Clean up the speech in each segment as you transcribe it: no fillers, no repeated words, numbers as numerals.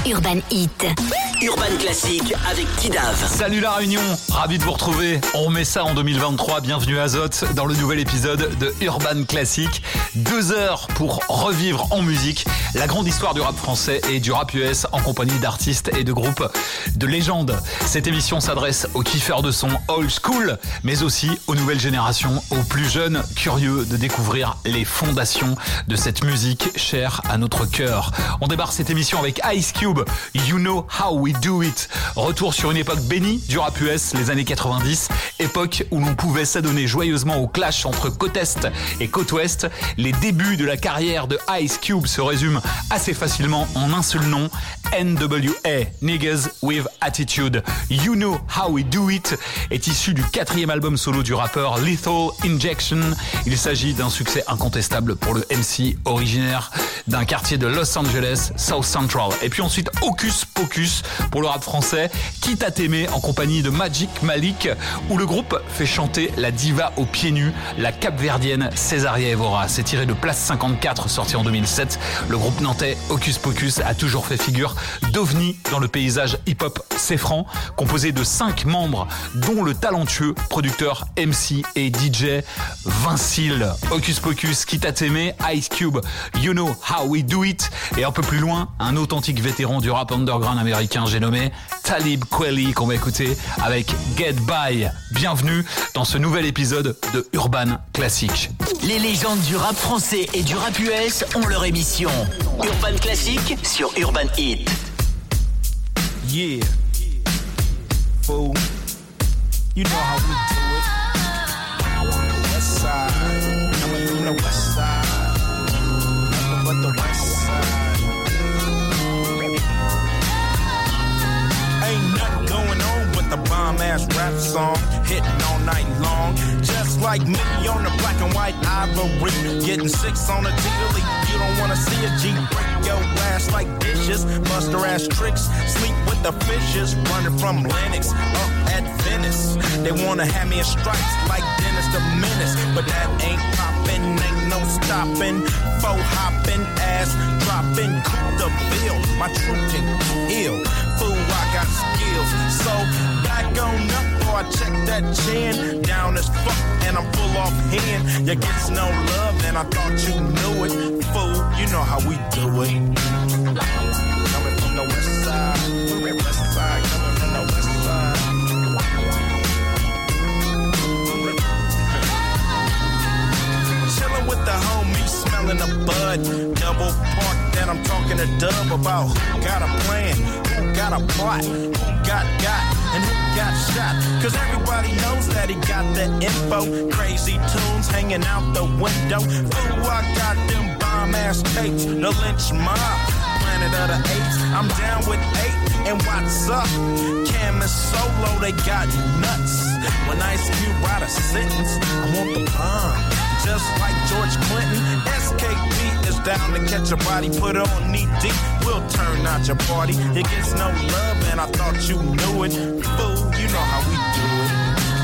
Urban Hit. Urban Classique avec Tidav. Salut la Réunion, ravi de vous retrouver. On remet ça en 2023. Bienvenue à Zot dans le nouvel épisode de Urban Classique. 2 heures pour revivre en musique la grande histoire du rap français et du rap US en compagnie d'artistes et de groupes de légende. Cette émission s'adresse aux kiffeurs de son old school, mais aussi aux nouvelles générations, aux plus jeunes curieux de découvrir les fondations de cette musique chère à notre cœur. On débarque cette émission avec Ice Cube, You Know How We Do It. Retour sur une époque bénie du rap US, les années 90, époque où l'on pouvait s'adonner joyeusement au clash entre côte Est et côte Ouest. Les débuts de la carrière de Ice Cube se résument assez facilement en un seul nom, NWA, Niggas with Attitude. You Know How We Do It est issu du 4e album solo du rappeur Lethal Injection. Il s'agit d'un succès incontestable pour le MC originaire d'un quartier de Los Angeles, South Central. Et puis ensuite, Hocus Pocus pour le rap français, Quitte à t'aimer en compagnie de Magic Malik, où le groupe fait chanter la diva aux pieds nus, la capverdienne Césaria Evora. C'est tiré de Place 54, sorti en 2007. Le groupe nantais Hocus Pocus a toujours fait figure d'ovni dans le paysage hip-hop séfran, composé de 5 membres, dont le talentueux producteur MC et DJ Vincile. Hocus Pocus, Quitte à t'aimer, Ice Cube, You Know How We Do It, et un peu plus loin, un authentique vétéran du rap underground américain, j'ai nommé Talib Kweli, qu'on va écouter avec Get By. Bienvenue dans ce nouvel épisode de Urban Classique. Les légendes du rap français et du rap US ont leur émission Urban Classique sur Urban Hit. Yeah, fool, you know how we do it. West side, coming from the west side, nothing but the west side. Ain't nothing going on but the bomb-ass rap song, hitting all night long. Just like me on the black and white ivory, getting 6 on a T-League. You don't wanna see a G break your ass like dishes, buster ass tricks, sleep with the fishes, running from Lennox up at Venice. They wanna have me in stripes like Dennis the Menace, but that ain't poppin', ain't no stopping. Faux hopping, ass dropping, coup the bill. My truth can heal, fool, I got skills. So back on up, or I check that chin, down as fuck, and I'm full off hand. You gets no love, and I thought you knew it, fool. You know how we do it. Coming from the west side, west side, coming from the west side. Chillin' with the homies, smelling the bud. Double park that I'm talking to Dub about. Who got a plan? Who got a plot? Who got and who got shot? Cause everybody knows that he got the info. Crazy tunes hanging out the window. Fool, I got them bomb-ass tapes. The lynch mob, planet of the apes. I'm down with 8, and what's up? Cam and Solo, they got nuts. When Ice Cube write a sentence, I want the bomb. Just like George Clinton, SKP is down to catch a body, put on knee deep. We'll turn out your party. It gets no love, and I thought you knew it. Fool, you know how we do it.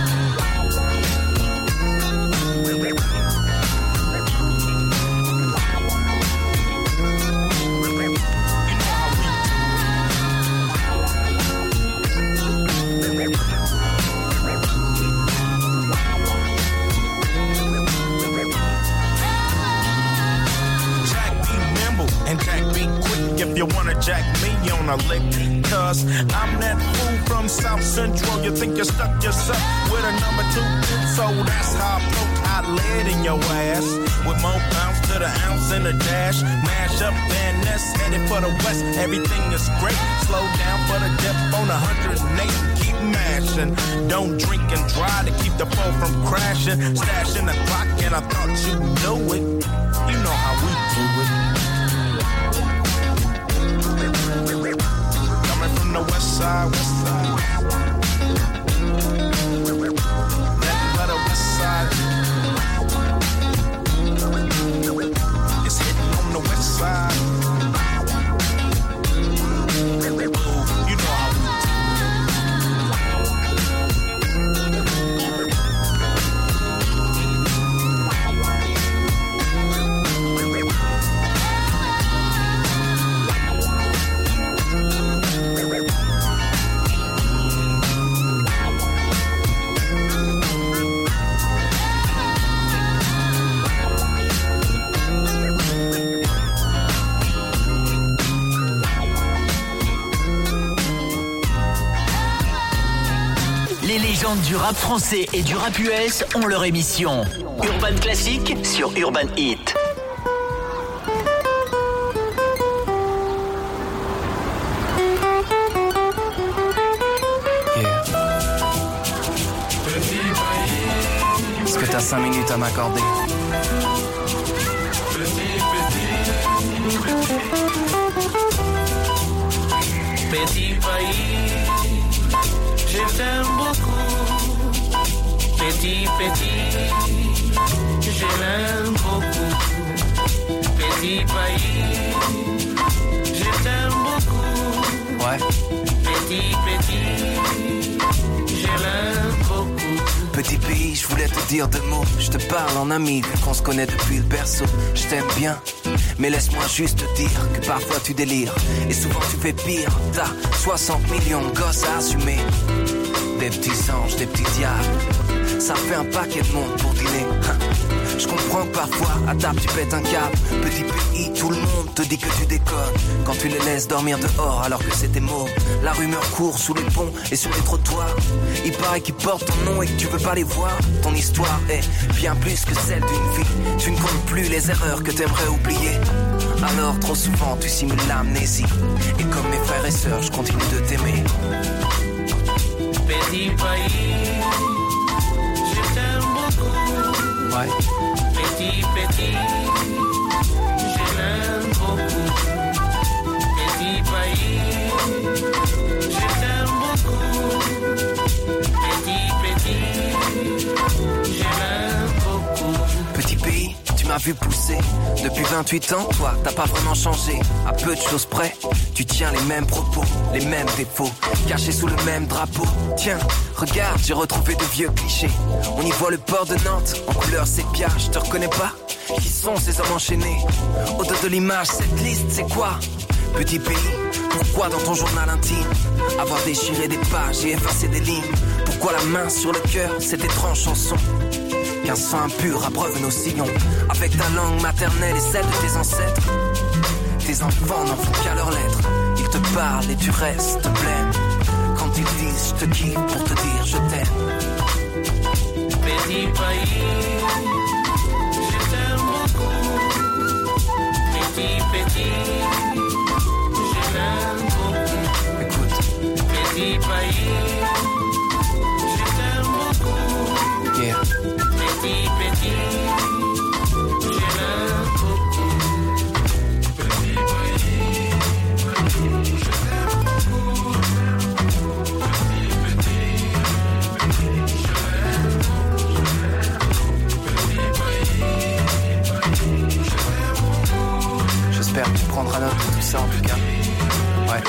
If you wanna jack me on a lick, cause I'm that fool from South Central. You think you stuck yourself with a number 2, so that's how I poke hot lead in your ass. With more bounce to the ounce in the dash. Mash up Van Ness, headed for the west. Everything is great. Slow down for the dip on 108. Keep mashing. Don't drink and drive to keep the foe from crashing. Stashing the clock, and I thought you knew it. You know how we do it. Coming from the west side, west side. Nothing but a west side. It's hitting on the west side. You know how we do. légendes du rap français et du rap US ont leur émission. Urban Classique sur Urban Hit. Est-ce que t'as 5 minutes à m'accorder? Petit pays, je t'aime beaucoup. Petit, je l'aime beaucoup. Petit pays, je t'aime beaucoup. Ouais. Petit, je l'aime beaucoup. Petit pays, je voulais te dire deux mots. Je te parle en ami, vu qu'on se connaît depuis le berceau. Je t'aime bien, mais laisse-moi juste te dire que parfois tu délires. Et souvent tu fais pire. T'as 60 millions de gosses à assumer. Des petits anges, des petits diables. Ça fait un paquet de monde pour dîner. Je comprends que parfois, à table tu pètes un câble. Petit pays, tout le monde te dit que tu déconnes. Quand tu les laisses dormir dehors alors que c'était môme. La rumeur court sous les ponts et sur les trottoirs. Il paraît qu'ils portent ton nom et que tu veux pas les voir. Ton histoire est bien plus que celle d'une vie. Tu ne comptes plus les erreurs que t'aimerais oublier. Alors trop souvent tu simules l'amnésie. Et comme mes frères et sœurs, je continue de t'aimer. Petit pays, je t'aime beaucoup. Ouais. Petit, je l'aime beaucoup. Petit pays, je t'aime beaucoup. Petit, je l'aime beaucoup. Petit pays, tu m'as vu pousser. Depuis 28 ans, toi, t'as pas vraiment changé. À peu de choses près, tu tiens les mêmes propos, les mêmes défauts, cachés sous le même drapeau. Tiens, regarde, j'ai retrouvé de vieux clichés. On y voit le port de Nantes, en couleur sépia, je te reconnais pas. Qui sont ces hommes enchaînés? Au-delà de l'image, cette liste, c'est quoi? Petit pays, pourquoi dans ton journal intime avoir déchiré des pages et effacé des lignes? Pourquoi la main sur le cœur, cette étrange chanson? Qu'un sang impur abreuve nos sillons. Avec ta langue maternelle et celle de tes ancêtres. Tes enfants n'en font qu'à leurs lettres. Ils te parlent et tu restes blême. Quand ils disent je te kiffe pour te dire je t'aime. Petit pays, je t'aime beaucoup. Petit, je l'aime beaucoup. Écoute. Petit pays, je t'aime beaucoup. Yeah. Petit, je l'aime beaucoup. Petit pays, je t'aime beaucoup. Petit, je l'aime beaucoup. Petit pays, je l'aime beaucoup. J'espère que tu prendras note de tout ça en tout cas. Ouais.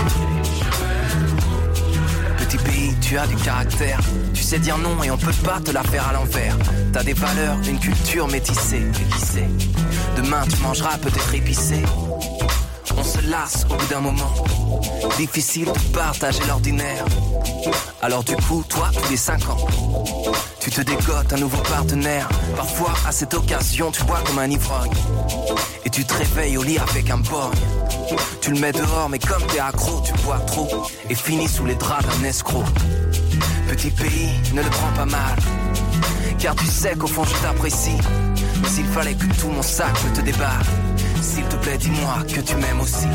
Petit pays, tu as du caractère. Tu sais dire non et on peut pas te la faire à l'envers. T'as des valeurs, une culture métissée. Et qui sait, demain tu mangeras peut-être épicé. On se lasse au bout d'un moment. Difficile de partager l'ordinaire. Alors du coup, toi, tous les 5 ans, tu te dégotes un nouveau partenaire. Parfois, à cette occasion, tu bois comme un ivrogne. Et tu te réveilles au lit avec un borgne. Tu le mets dehors, mais comme t'es accro, tu bois trop. Et finis sous les draps d'un escroc. Petit pays, ne le prends pas mal. Car tu sais qu'au fond je t'apprécie. Mais s'il fallait que tout mon sac je te déballe, s'il te plaît dis-moi que tu m'aimes aussi.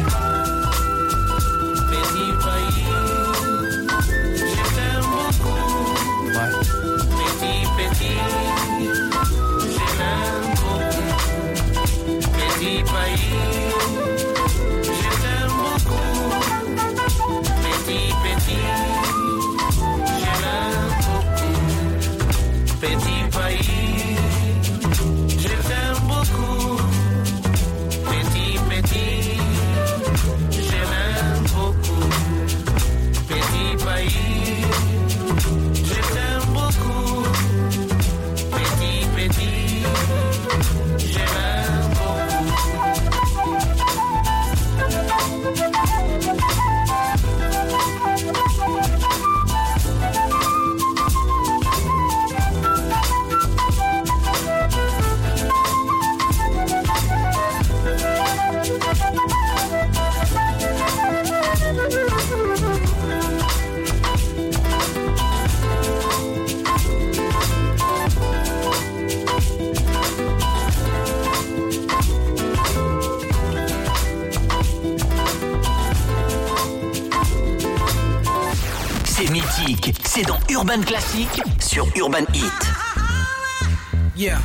Petit pays, je t'aime beaucoup. Ouais. Petit, je l'aime beaucoup. Petit pays, je t'aime beaucoup. Petit, je l'aime beaucoup. Petit pays, je t'aime beaucoup. Petit, je mythique, c'est dans Urban Classique sur Urban Hit. Yeah.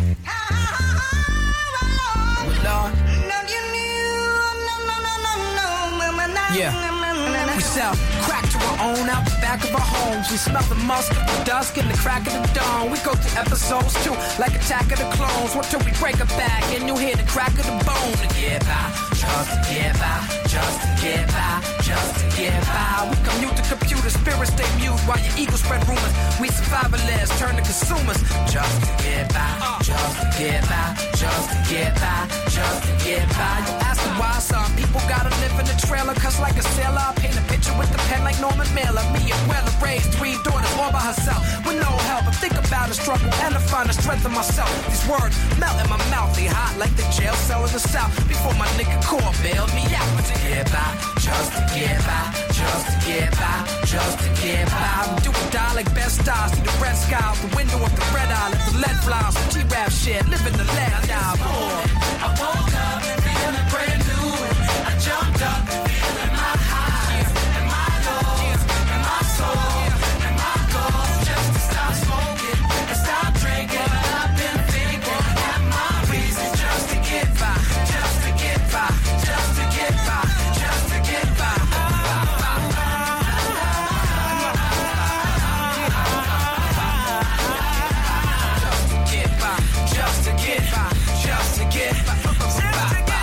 Yeah. We sell crack to our own out the back of our homes. We smell the musk of the dusk and the crack of the dawn. We go through episodes too, like Attack of the Clones. What till we break a back and you hear the crack of the bone. To get by, just to get by, just to get by, just to get by. We commute to computer, spirits stay mute while your ego spread rumors. We survivalists turn to consumers. Just to get by, just to get by, just to get by, just to get by. You ask them why some people gotta live in the trailer, cause like a sailor, I paint a picture with the pen like Norman Mailer. Me and Weller raised 3 daughters all by herself with no help. I think about the struggle and I find the strength in myself. These words melt in my mouth, they hot like the jail cell in the South. Before my nigga Core bailed me out. But to get by, just to get by, just to get by, just to get by. We do or die like best stars. See the red sky out the window of the red eye. Let the lead fly on some G-rap shit. Living the lead now. I woke up feeling brand new. I jumped up feeling my highs and my lows and my soul and my goals. Just to stop smoking and stop drinking. I've been thinking at my reasons just to get by, just to get by, just to get by, just to get by. Just to get by, just to get by, just to get by.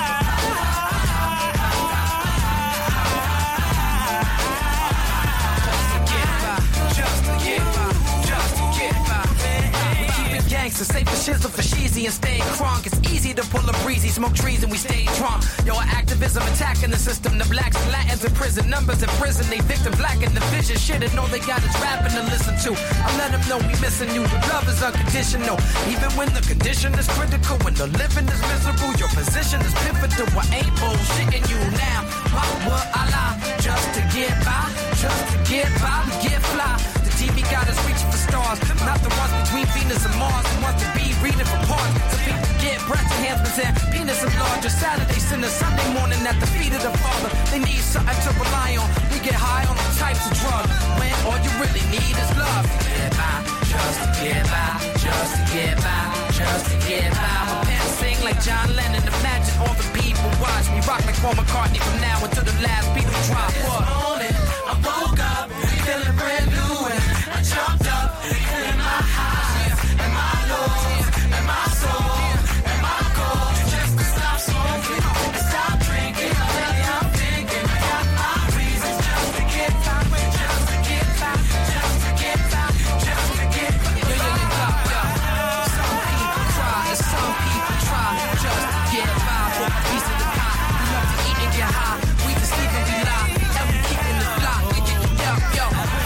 Gangsta, safe for shizzle for sheezy and stay crunk. It's easy to pull a breezy, smoke trees and we stay drunk. Yo, activism attacking the system. The blacks and Latins in prison, numbers in prison. They victim black in the vision. Shit, and all they got is rapping to listen to. I let them know we missing you. The love is unconditional. Even when the condition is critical, when the living is miserable, your position is pivotal. I ain't bullshitting you now. Why would I lie? Just to get by, just to get by, we get fly. TV got us reaching for stars, not the ones between Venus and Mars. The ones to be reading for parts. Some people get breast enhancements and penis enlarger. Saturday, Sunday, Sunday morning at the feet of the Father. They need something to rely on. We get high on all types of drugs when all you really need is love. To get by, just to get by, just to get by, just to get by. My pen sing like John Lennon. Imagine all the people watch me rock like Paul McCartney from now until the last Beatle drop. What? This morning, I woke up feeling brand new. I jumped up, feeling my highs and my lows and my soul and my goals. Just to stop smoking and stop drinking. Lately I'm thinking I got my reasons just to get by, just to get by, just to get by, just to get by. Some people cry and some people try just to get by for a piece of the pie. We love to eat and get high. We just sleep and we lie and we keep in the block. Yo.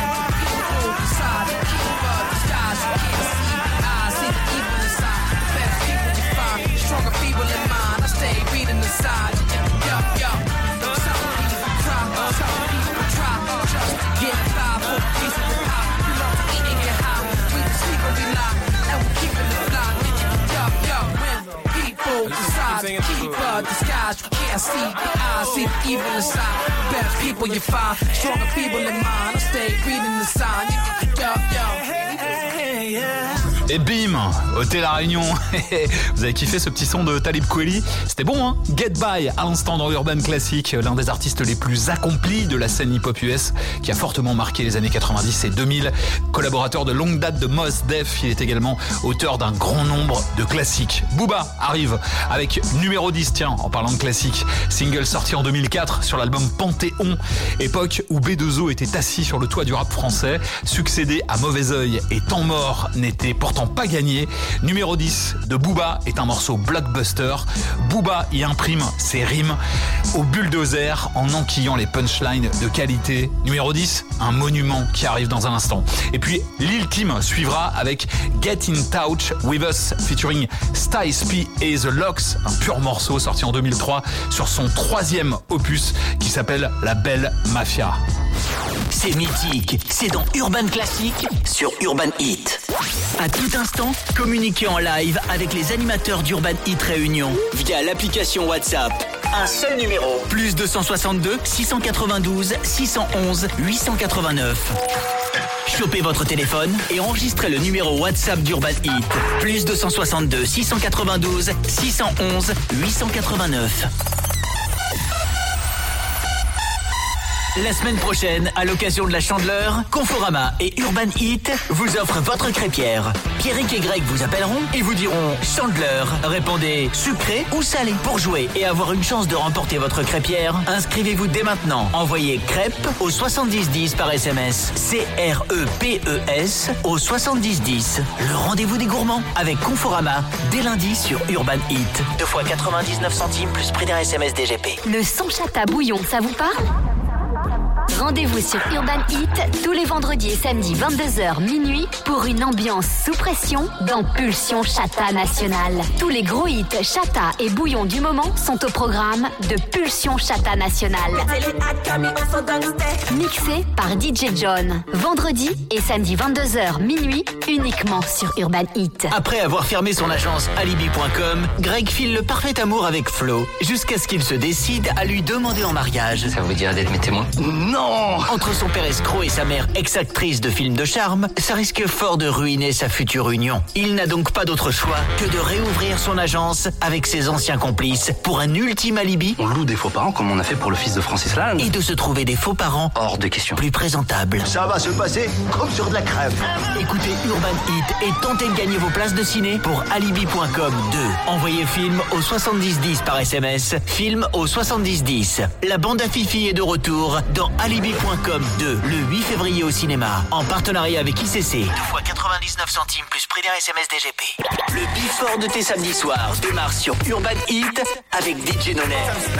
Stronger feeble in mind, I stay reading the signs. Yo. Some people try just to get by for a piece of the pie. We love to eat and get high. We can sleep and we lie, and we keep in the block. Yo. When people decide to keep a disguise, you can't see the eyes, see the evil inside. Best people you find, stronger feeble in mind. I stay reading the signs. Yo. Et bim, Hôtel La Réunion. Vous avez kiffé ce petit son de Talib Kweli? C'était bon, hein? Get By à l'instant dans Urban Classic, l'un des artistes les plus accomplis de la scène hip-hop US, qui a fortement marqué les années 90 et 2000. Collaborateur de longue date de Mos Def, il est également auteur d'un grand nombre de classiques. Booba arrive avec numéro 10, tiens, en parlant de classiques. Single sorti en 2004 sur l'album Panthéon, époque où B2O était assis sur le toit du rap français, succédé à Mauvais Oeil et Temps Mort n'était pourtant pas gagné. Numéro 10 de Booba est un morceau blockbuster. Booba y imprime ses rimes au bulldozer en enquillant les punchlines de qualité. Numéro 10, un monument qui arrive dans un instant. Et puis Lil Kim suivra avec Get In Touch With Us featuring Styles P et The Lox, un pur morceau sorti en 2003 sur son 3e opus qui s'appelle La Belle Mafia. C'est mythique, c'est dans Urban Classic sur Urban Hit. À tout instant, communiquez en live avec les animateurs d'Urban Hit Réunion via l'application WhatsApp. Un seul numéro. Plus 262 692 611 889. Chopez votre téléphone et enregistrez le numéro WhatsApp d'Urban Hit. Plus 262 692 611 889. La semaine prochaine, à l'occasion de la Chandeleur, Conforama et Urban Hit vous offrent votre crêpière. Pierrick et Greg vous appelleront et vous diront Chandeleur. Répondez sucré ou salé. Pour jouer et avoir une chance de remporter votre crêpière, inscrivez-vous dès maintenant. Envoyez crêpes au 7010 par SMS. CREPES au 7010. Le rendez-vous des gourmands avec Conforama dès lundi sur Urban Hit. 2 fois 99 centimes plus prix d'un SMS DGP. Le son chata bouillon, ça vous parle ? Rendez-vous sur Urban Hit tous les vendredis et samedis 22h minuit pour une ambiance sous pression dans Pulsion Chata Nationale. Tous les gros hits chata et bouillon du moment sont au programme de Pulsion Chata Nationale. Mixé par DJ John. Vendredi et samedi 22h minuit uniquement sur Urban Hit. Après avoir fermé son agence Alibi.com, Greg file le parfait amour avec Flo jusqu'à ce qu'il se décide à lui demander en mariage. Ça vous dirait d'être mes témoins ? Non ! Entre son père escroc et sa mère ex-actrice de films de charme, ça risque fort de ruiner sa future union. Il n'a donc pas d'autre choix que de réouvrir son agence avec ses anciens complices pour un ultime alibi. On loue des faux parents comme on a fait pour le fils de Francis Lalanne. Et de se trouver des faux parents hors de question. Plus présentables. Ça va se passer comme sur de la crème. Écoutez Urban Hit et tentez de gagner vos places de ciné pour Alibi.com 2. Envoyez film au 7010 par SMS, film au 7010. La bande à Fifi est de retour dans Alibi.com 2 le 8 février au cinéma en partenariat avec ICC. 2 fois 99 centimes plus prix d'un SMS DGP. Le before de tes samedis soirs démarre sur Urban Hit avec DJ Nonet.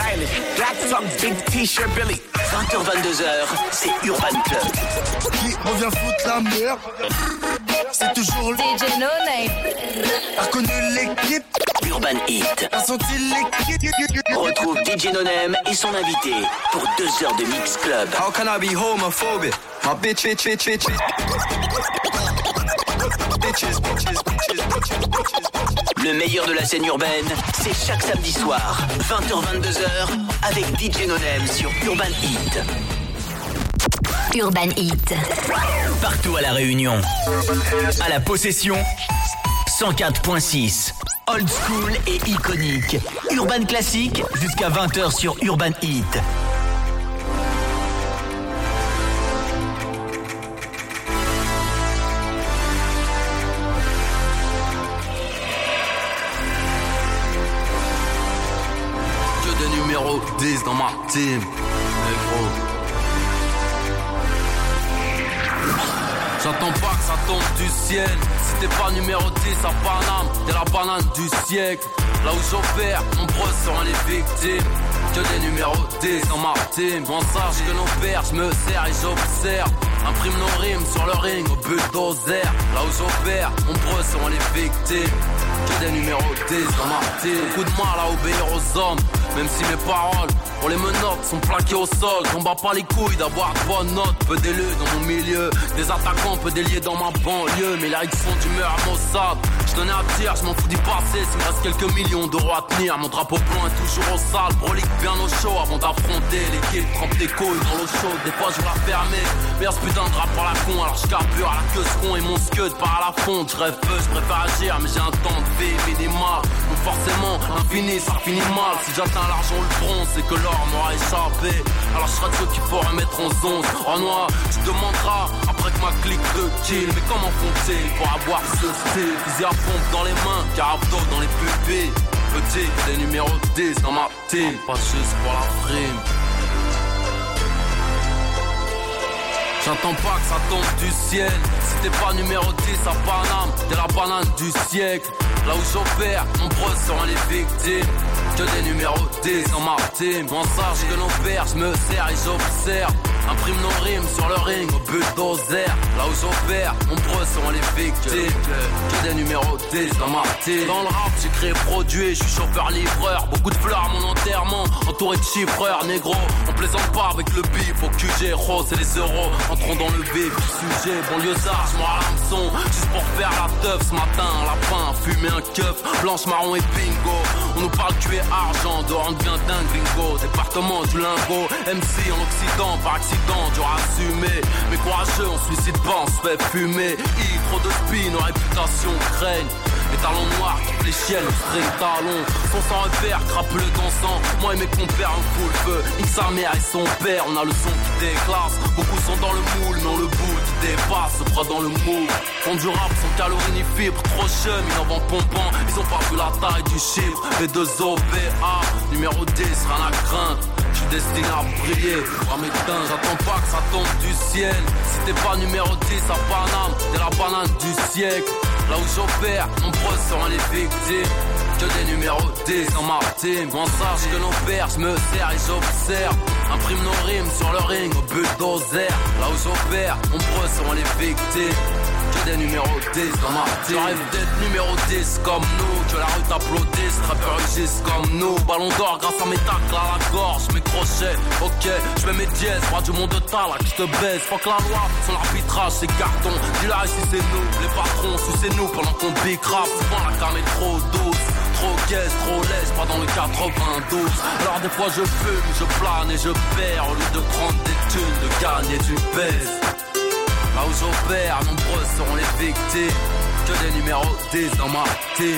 20h-22h, c'est Urban Club. Qui revient foutre la merde? C'est toujours le DJ Nonet. a connu l'équipe. Urban Hit. A senti l'équipe. Retrouve DJ Nonem et son invité pour 2 heures de Mix Club. How can I be homophobic? My bitch. Le meilleur de la scène urbaine, c'est chaque samedi soir, 20h-22h, avec DJ Nonem sur Urban Hit. Urban Hit. Partout à La Réunion. À La Possession, 104.6. Old school et iconique. Urban classique jusqu'à 20h sur Urban Hit. Que des numéros 10 dans ma team, négro. J'attends pas que ça tombe du ciel. Si t'es pas numéro 10 à Paname, t'es la banane du siècle. Là où j'opère, nombreux seront les victimes. Que des numéros 10 dans ma team. M'en sache que nos pères, j'me sers et j'observe. Imprime nos rimes sur le ring au bulldozer. Là où j'opère, nombreux seront les victimes. Que des numéros 10 dans ma team. Beaucoup de mal à obéir aux hommes, même si mes paroles pour les menottes sont plaquées au sol. J'en bats pas les couilles d'avoir de bonnes notes. Peu d'élus dans mon milieu, des attaquants peu déliés dans ma banlieue. Mais là ils font d'humeur à Mossad. J'donnais à dire, j'm'en fous d'y passer. S'il me reste quelques millions d'euros à tenir, mon drapeau blanc est toujours au sale. Brolique bien au chaud avant d'affronter l'équipe. Trempe des couilles dans l'eau chaude, des fois je la fermer. Mais ce putain de drap par la con, alors j'carbure à la queue ce con et mon scud part à la fonte. J'rêve peu, j'préfère agir, mais j'ai un temps de vie minimal. Donc forcément, infini, ça finit mal. Si j'atteins l'argent ou le bronze, c'est que l'or m'aura échappé. Alors je serai de ceux qu'il faut remettre en zone. En noir, tu te demanderas après que ma clique de kill. Mais comment font-ils pour avoir ce style? Fusil à pompe dans les mains, carabdo dans les pupilles. Petit, des numéros 10 dans ma team. Pas juste pour la frime. J'attends pas que ça tombe du ciel. Si t'es pas numéro 10 à Paname, t'es la banane du siècle. Là où j'opère, nombreux seront les victimes. Que des numéros 10 dans ma team. M'en sache que nos pères, j'me sers et j'observe. Imprime nos rime sur le ring au bulldozer. Là où j'opère, nombreux sont les victimes. Que des numéros 10 dans ma team. Dans le rap, j'écris produit, je suis chauffeur-livreur. Beaucoup de fleurs à mon enterrement, entouré de chiffreurs, négro. On plaisante pas avec le bif, au QG, rose et les euros. Entrons dans le vif du sujet, banlieusard, j'm'en à l'hameçon. Juste pour faire la teuf ce matin, lapin, fumer un keuf, blanche, marron et bingo. On nous parle tuer argent, de rendre bien dingue, gringo. Département du lingot, MC en Occident, par accident, dur à assumer. Mais courageux, on suicide pas, on se fait fumer. Trop de spin, nos réputations craignent. Les talons noirs, toutes les chiennes, string talons. Son sang repère, crapuleux dansant. Moi et mes compères, on fout le feu. Nique sa mère et son père, on a le son qui déclasse. Beaucoup sont dans le moule, mais on le boule qui dépasse. Se bras dans le moule. Font du rap sans calories ni fibres. Trop chum, ils en vendent pompant. Ils ont pas vu la taille du chiffre. B2OVA, numéro 10, rien à craindre. Je suis destiné à briller, à m'éteindre. J'attends pas que ça tombe du ciel. Si t'es pas numéro 10 à Paname, t'es la banane du siècle. Là où j'opère, nombreux seront les victimes. Que des numéros 10 dans ma team. On sache que nos pères, je me sers et j'observe. Imprime nos rimes sur le ring au bulldozer. Là où j'opère, nombreux seront les victimes. Que des numéros 10 dans ma team. J'arrive d'être numéro 10 comme nous. Que la rue t'applaudisse, rappeurs rugissent comme nous. Ballon d'or grâce à mes tacles à la gorge, mes crochets. Ok, je mets mes dièses, roi du monde de talent qui te baise. Fuck la loi, son arbitrage c'est carton. Dis-là ici c'est nous, les patrons, sucez-nous pendant qu'on big rap. Souvent la cam est trop douce. Trop gaze, trop lèche, pas dans le 92. Alors des fois je fume, je plane et je perds. Au lieu de prendre des thunes, de gagner du pèse. Là où j'opère, nombreux seront les victimes. Que des numéros 10 dans ma team.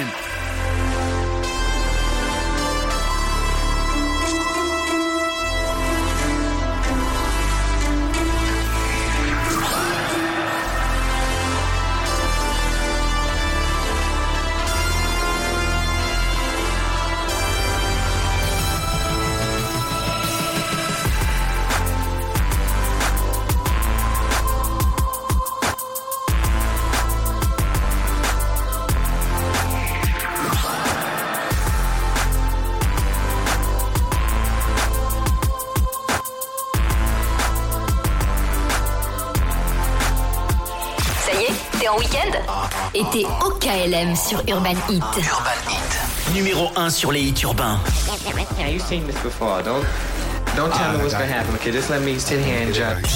En week-end et t'es au KLM sur Urban Hit. Urban Hit. Numéro 1 sur les hits urbains. Yeah, you've seen this before. Don't tell me what's gonna happen, okay? Just let me sit here and judge.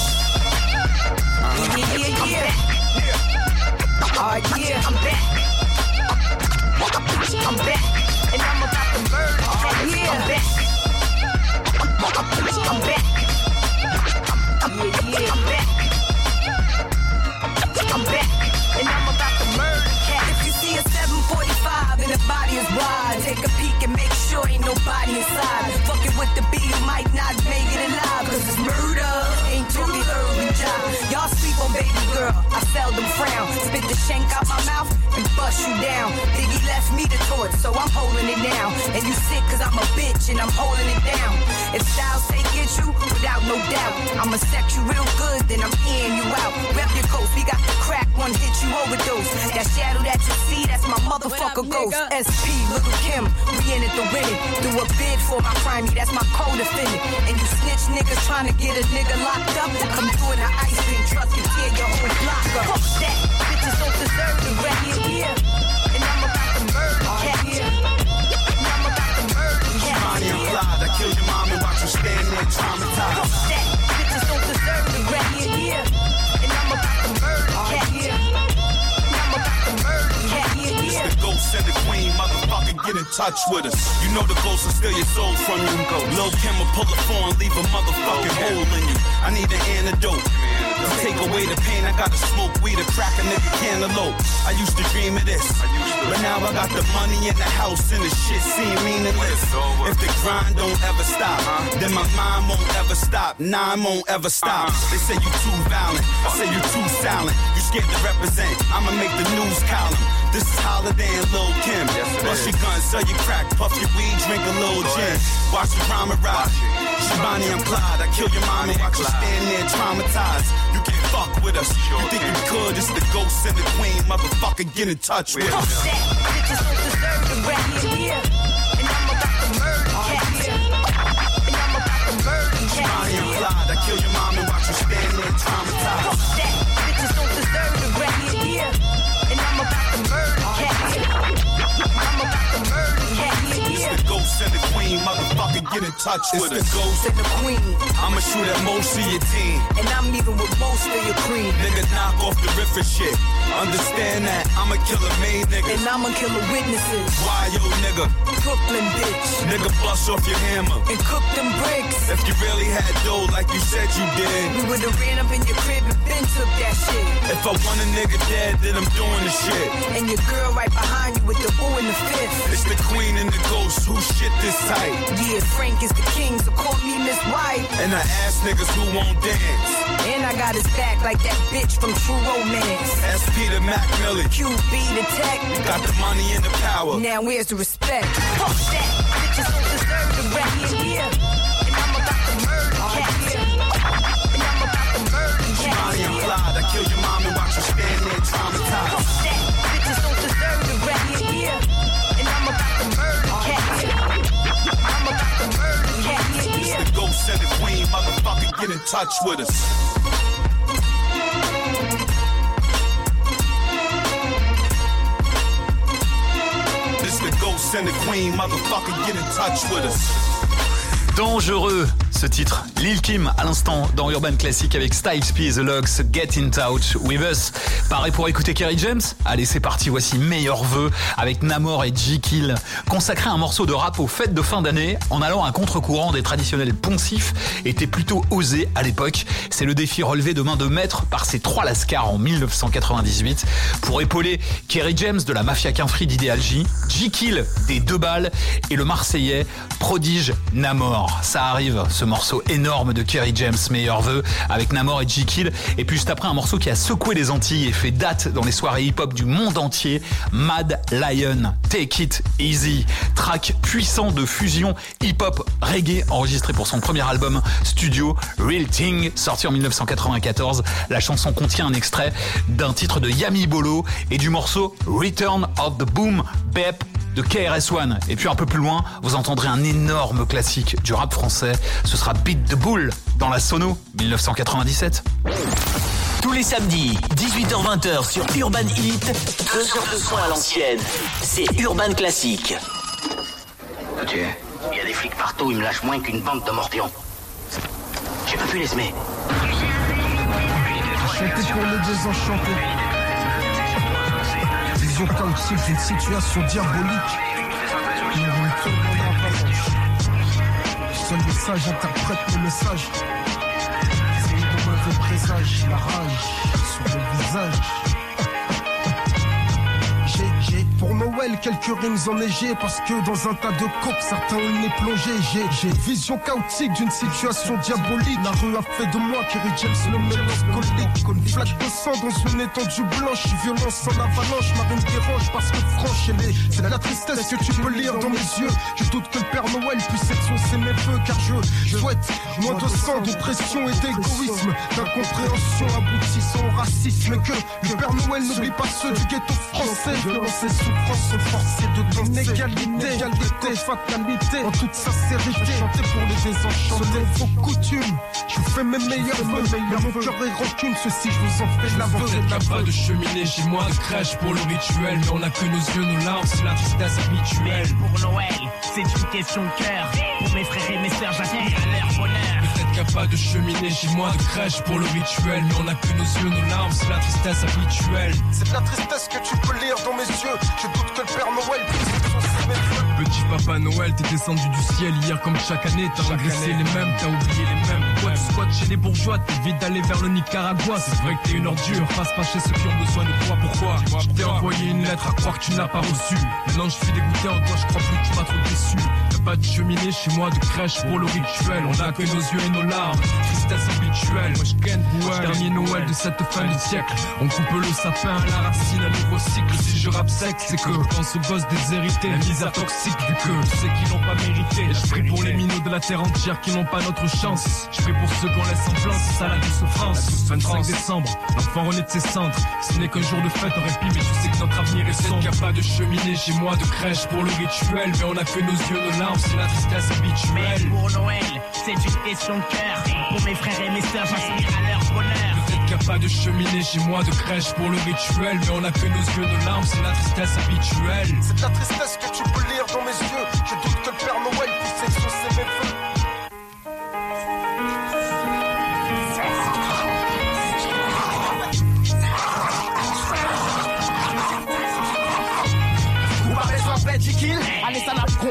I'm back. And I'm about to murder. I'm back. I'm back. I'm back. I'm back, and I'm about to murder cat. If you see a 745 and the body is wide, take a peek and make sure ain't nobody inside. Fucking with the beat, might not make it alive, cause it's murder. Ain't Tony Irving job. Y'all sleep on baby girl, I seldom frown. Spit the shank out my mouth and bust you down. Biggie left me the torch, so I'm holding it down. And you sick cause I'm a bitch and I'm holding it down. If styles say get you, without no doubt, I'ma sex you real good, then I'm in you out. Rep your coast, we got the crack, one hit you overdose. That shadow that you see, that's my motherfucker ghost. SP, Little Kim, we in it to win it. Do a bid for my crime, that's my co-defendant. And you snitch niggas trying to get a nigga locked up. Come through in the ice cream truck and tear your whole block up. Fuck that, bitches don't deserve the rap here. And I'm about to murder cat here. And I'm about to murder cat here. I kill your mom and watch you stand there traumatized. Fuck that, bitches don't deserve the rap here. And I'm about to murder cat here. And I'm about to murder cat here. It's the ghost and the queen, motherfucker, get in touch with us. You know the ghost will steal your soul from you. Lil' Kim will pull a phone, leave a motherfucking hole in you. I need an antidote. To take away the pain, I gotta smoke weed or crack a nigga cantaloupe. I used to dream of this, but now I got the money in the house and the shit seem meaningless. If the grind don't ever stop, then my mind won't ever stop. Nine won't ever stop. They say you too violent, I say you too silent. You scared to represent, I'ma make the news column. This is Holiday and Lil' Kim. Bust your gun, sell your crack, puff your weed, drink a little gin. Watch the drama ride. Shivani, I'm Clyde. I kill your mommy, watch you stand there traumatized. You can't fuck with us. You think you could? It's the ghost and the queen, motherfucker. Get in touch with us. Fuck that, bitches don't deserve the rap here. And I'm about to murder cat here. And I'm about to murder cat here. Shivani, I'm Clyde. I kill your mommy, watch you stand there in touch with us. It's the ghost and the queen. I'ma shoot at most of your team. And I'm even with most of your cream. Nigga, knock off the riff and shit. Understand that I'ma kill a main nigga. And I'ma kill the witnesses. Why, yo, nigga? Brooklyn, bitch. Nigga, bust off your hammer. And cook them bricks. If you really had dough like you said you did, we would've ran up in your crib and been took that shit. If I want a nigga dead, then I'm doing the shit. And your girl right behind you with the ooh and the fifth. It's the queen and the ghost who shit this tight. Yeah, Frank is the king, so call me Miss White. And I ask niggas who won't dance. And I got his back like that bitch from True Romance. SP to Mac Millie, QB to Tech. Got the money and the power. Now where's the respect? Fuck that, bitches don't deserve the rap here. And I'm about to murder cat here. And I'm about to murder cat Johnny here. and Clyde, I kill your mom and watch you stand there traumatized. Fuck that, bitches don't deserve the rap here. And I'm about to murder cat here. I'm about to murder cat here. It's the ghost and the queen, motherfucker, get in touch with us. It's the ghost and the queen, motherfucker, get in touch with us. Dangereux, ce titre. Lil Kim à l'instant dans Urban Classic avec Styles P et The Logs, Get in Touch with Us. Pareil pour écouter Kerry James. Allez, c'est parti, voici Meilleurs Vœux avec Namor et J-Kill. Consacrer un morceau de rap aux fêtes de fin d'année en allant à contre-courant des traditionnels poncifs était plutôt osé à l'époque. C'est le défi relevé de main de maître par ces trois lascars en 1998 pour épauler Kerry James de la Mafia Quinfri d'Ideal J, J-Kill des Deux Balles et le Marseillais Prodige Namor. Ça arrive, ce morceau énorme de Kerry James, Meilleurs Vœux, avec Namor et J-Kill. Et puis juste après, un morceau qui a secoué les Antilles et fait date dans les soirées hip-hop du monde entier, Mad Lion, Take It Easy. Track puissant de fusion hip-hop reggae enregistré pour son premier album studio, Real Thing, sorti en 1994. La chanson contient un extrait d'un titre de Yami Bolo et du morceau Return of the Boom Bap de KRS-One. Et puis un peu plus loin, vous entendrez un énorme classique du rap français. Ce sera Beat the Bull dans la Sono, 1997. Tous les samedis, 18h-20h sur Urban Heat, 2 heures de son à l'ancienne. C'est Urban Classic. Tu il y a des flics partout, ils me lâchent moins qu'une bande de morpions. J'ai pas pu les semer. Chanter pour les désenchantés. Vision chaotique d'une situation diabolique. Seul message interprète le message. C'est de mauvais présages, la rage sur le visage. J'ai pour Noël quelques rimes enneigées parce que dans un tas de coques certains ont le nez plongé. J'ai vision chaotique d'une situation diabolique. La rue a fait de moi Kerry James le mélancolique. Une flaque de sang dans une étendue blanche. Violence en avalanche, ma rime dérange parce que franche c'est la tristesse que tu peux lire dans mes yeux. Je doute que le Père Noël puisse exaucer mes vœux car je souhaite moins de sang, d'oppression et d'égoïsme, d'incompréhension aboutissant au racisme. Et que le Père Noël n'oublie pas ceux du ghetto français. Violence et souffrance sont forcées de danser. Égalité, fatalité, en toute sincérité. Chanter pour les désenchantés, vos coutumes. Je fais mes meilleurs vœux, mais mon cœur est rancune. Ceci, je vous en fais la vœu. T'as pas de cheminée, j'ai moins de crèche pour le rituel. Mais on a que nos yeux, nos larmes, c'est la tristesse habituelle. Pour Noël, c'est une question de cœur. Pour mes frères et mes sœurs, j'aspire à leur bonheur. Peut-être qu'il n'y a pas de cheminée, j'ai moins de crèche pour le rituel. Mais on a que nos yeux, nos larmes, c'est la tristesse habituelle. C'est de la tristesse que tu peux lire dans mes yeux. Je doute que le Père Noël puisse exaucer mes vœux. Petit Papa Noël, t'es descendu du ciel hier comme chaque année. T'as agressé les mêmes, t'as oublié les mêmes. Toi tu squattes chez les bourgeois, t'évites d'aller vers le Nicaragua. C'est vrai que t'es une ordure, passe pas chez ceux qui ont besoin de toi. Pourquoi je t'ai envoyé une lettre à croire que tu n'as pas reçu. Maintenant je suis dégoûté en toi, je crois plus que tu m'as trop déçu. Y'a pas de cheminée chez moi, de crèche pour le rituel. On a que nos yeux et nos larmes, tristesse habituelle. Moi je ken Bouel, dernier Noël de cette fin du siècle. On coupe le sapin à la racine, un nouveau cycle. Si je rappe sec, c'est que je pense aux gosses déshérités, la misère toxique vu que je sais qu'ils n'ont pas mérité. Et je prie pour les minots de la terre entière qui n'ont pas notre chance. Je prie pour ceux qu'on laisse en plan, c'est ça la douce France. 25 décembre, l'enfant renaît de ses cendres. Ce n'est qu'un jour de fête en répit, mais je sais que notre avenir est sombre. Qu'il n'y a pas de cheminée chez moi, de crèche pour le rituel. Mais on a que nos yeux, nos larmes, c'est la tristesse habituelle. Mais pour Noël, c'est une question de cœur. Pour mes frères et mes sœurs, j'aspire à leur bonheur. Peut-être qu'il n'y a pas de cheminée chez moi, de crèche pour le rituel. Mais on a que nos yeux, nos larmes, c'est la tristesse habituelle. C'est de la tristesse que tu peux lire dans mes yeux. Je doute que le Père Noël puisse exaucer mes vœux.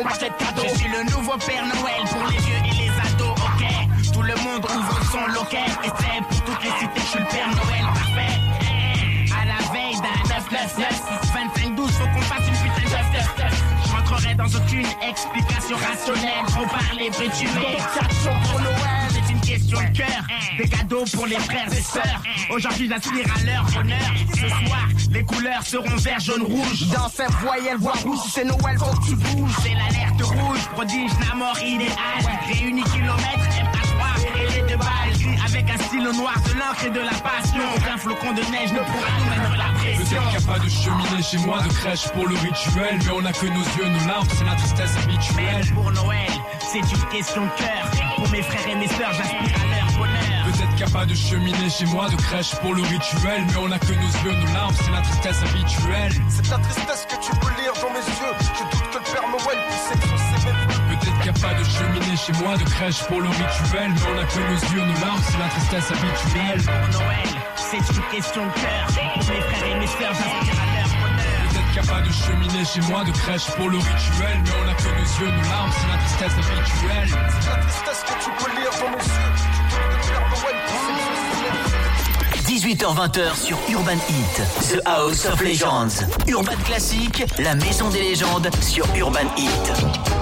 pas de cadeau. Je suis le nouveau Père Noël pour les vieux et les ados, ok. Tout le monde ouvre son loquet. Et c'est pour toutes les cités, je suis le Père Noël, parfait. À la veille d'un 9-9-9, 25-12, faut qu'on fasse une putain de 9-9-9. Je rentrerai dans aucune explication rationnelle. On parle virtuel. Pour Noël, c'est une question de cœur. Des cadeaux pour les frères et sœurs. Aujourd'hui, j'aspire à leur bonheur. Ce soir, les couleurs seront vert, jaune, rouge. Dans cette voyelle, voix rouge, c'est Noël, faut que tu bouges. C'est l'alerte rouge, prodige, la mort idéale. Réunis kilomètres, MA3 et les deux balles. Gris avec un stylo noir, de l'encre et de la passion. Aucun flocon de neige ne pourra nous mettre la pression. Peut-être qu'il n'y a pas de cheminée chez moi, de crèche pour le rituel. Mais on a que nos yeux, nos larmes, c'est la tristesse habituelle. Mais pour Noël, c'est une question de cœur. Pour mes frères et mes sœurs, j'aspire à leur bonheur. Peut-être qu'il n'y a pas de cheminée chez moi, de crèche pour le rituel. Mais on a que nos yeux, nos larmes, c'est la tristesse habituelle. C'est de la tristesse que tu peux lire dans mes yeux. Je doute que le Père Noël puisse exaucer mes vœux. Peut-être qu'il n'y a pas de cheminée chez moi, de crèche pour le rituel. Mais on a que nos yeux, nos larmes, c'est la tristesse habituelle. Pour Noël, c'est une question de cœur. Pour mes frères et mes sœurs, j'aspire à leur bonheur. Peut-être qu'il n'y a pas de cheminée chez moi, de crèche pour le rituel. Mais on a que nos yeux, nos larmes, c'est la tristesse habituelle. C'est de la tristesse que tu peux lire dans mes yeux. Je doute que le Père Noël puisse exaucer mes vœux. 18h-20h sur Urban Heat, The House of Legends. Urban Classic, la maison des légendes sur Urban Heat.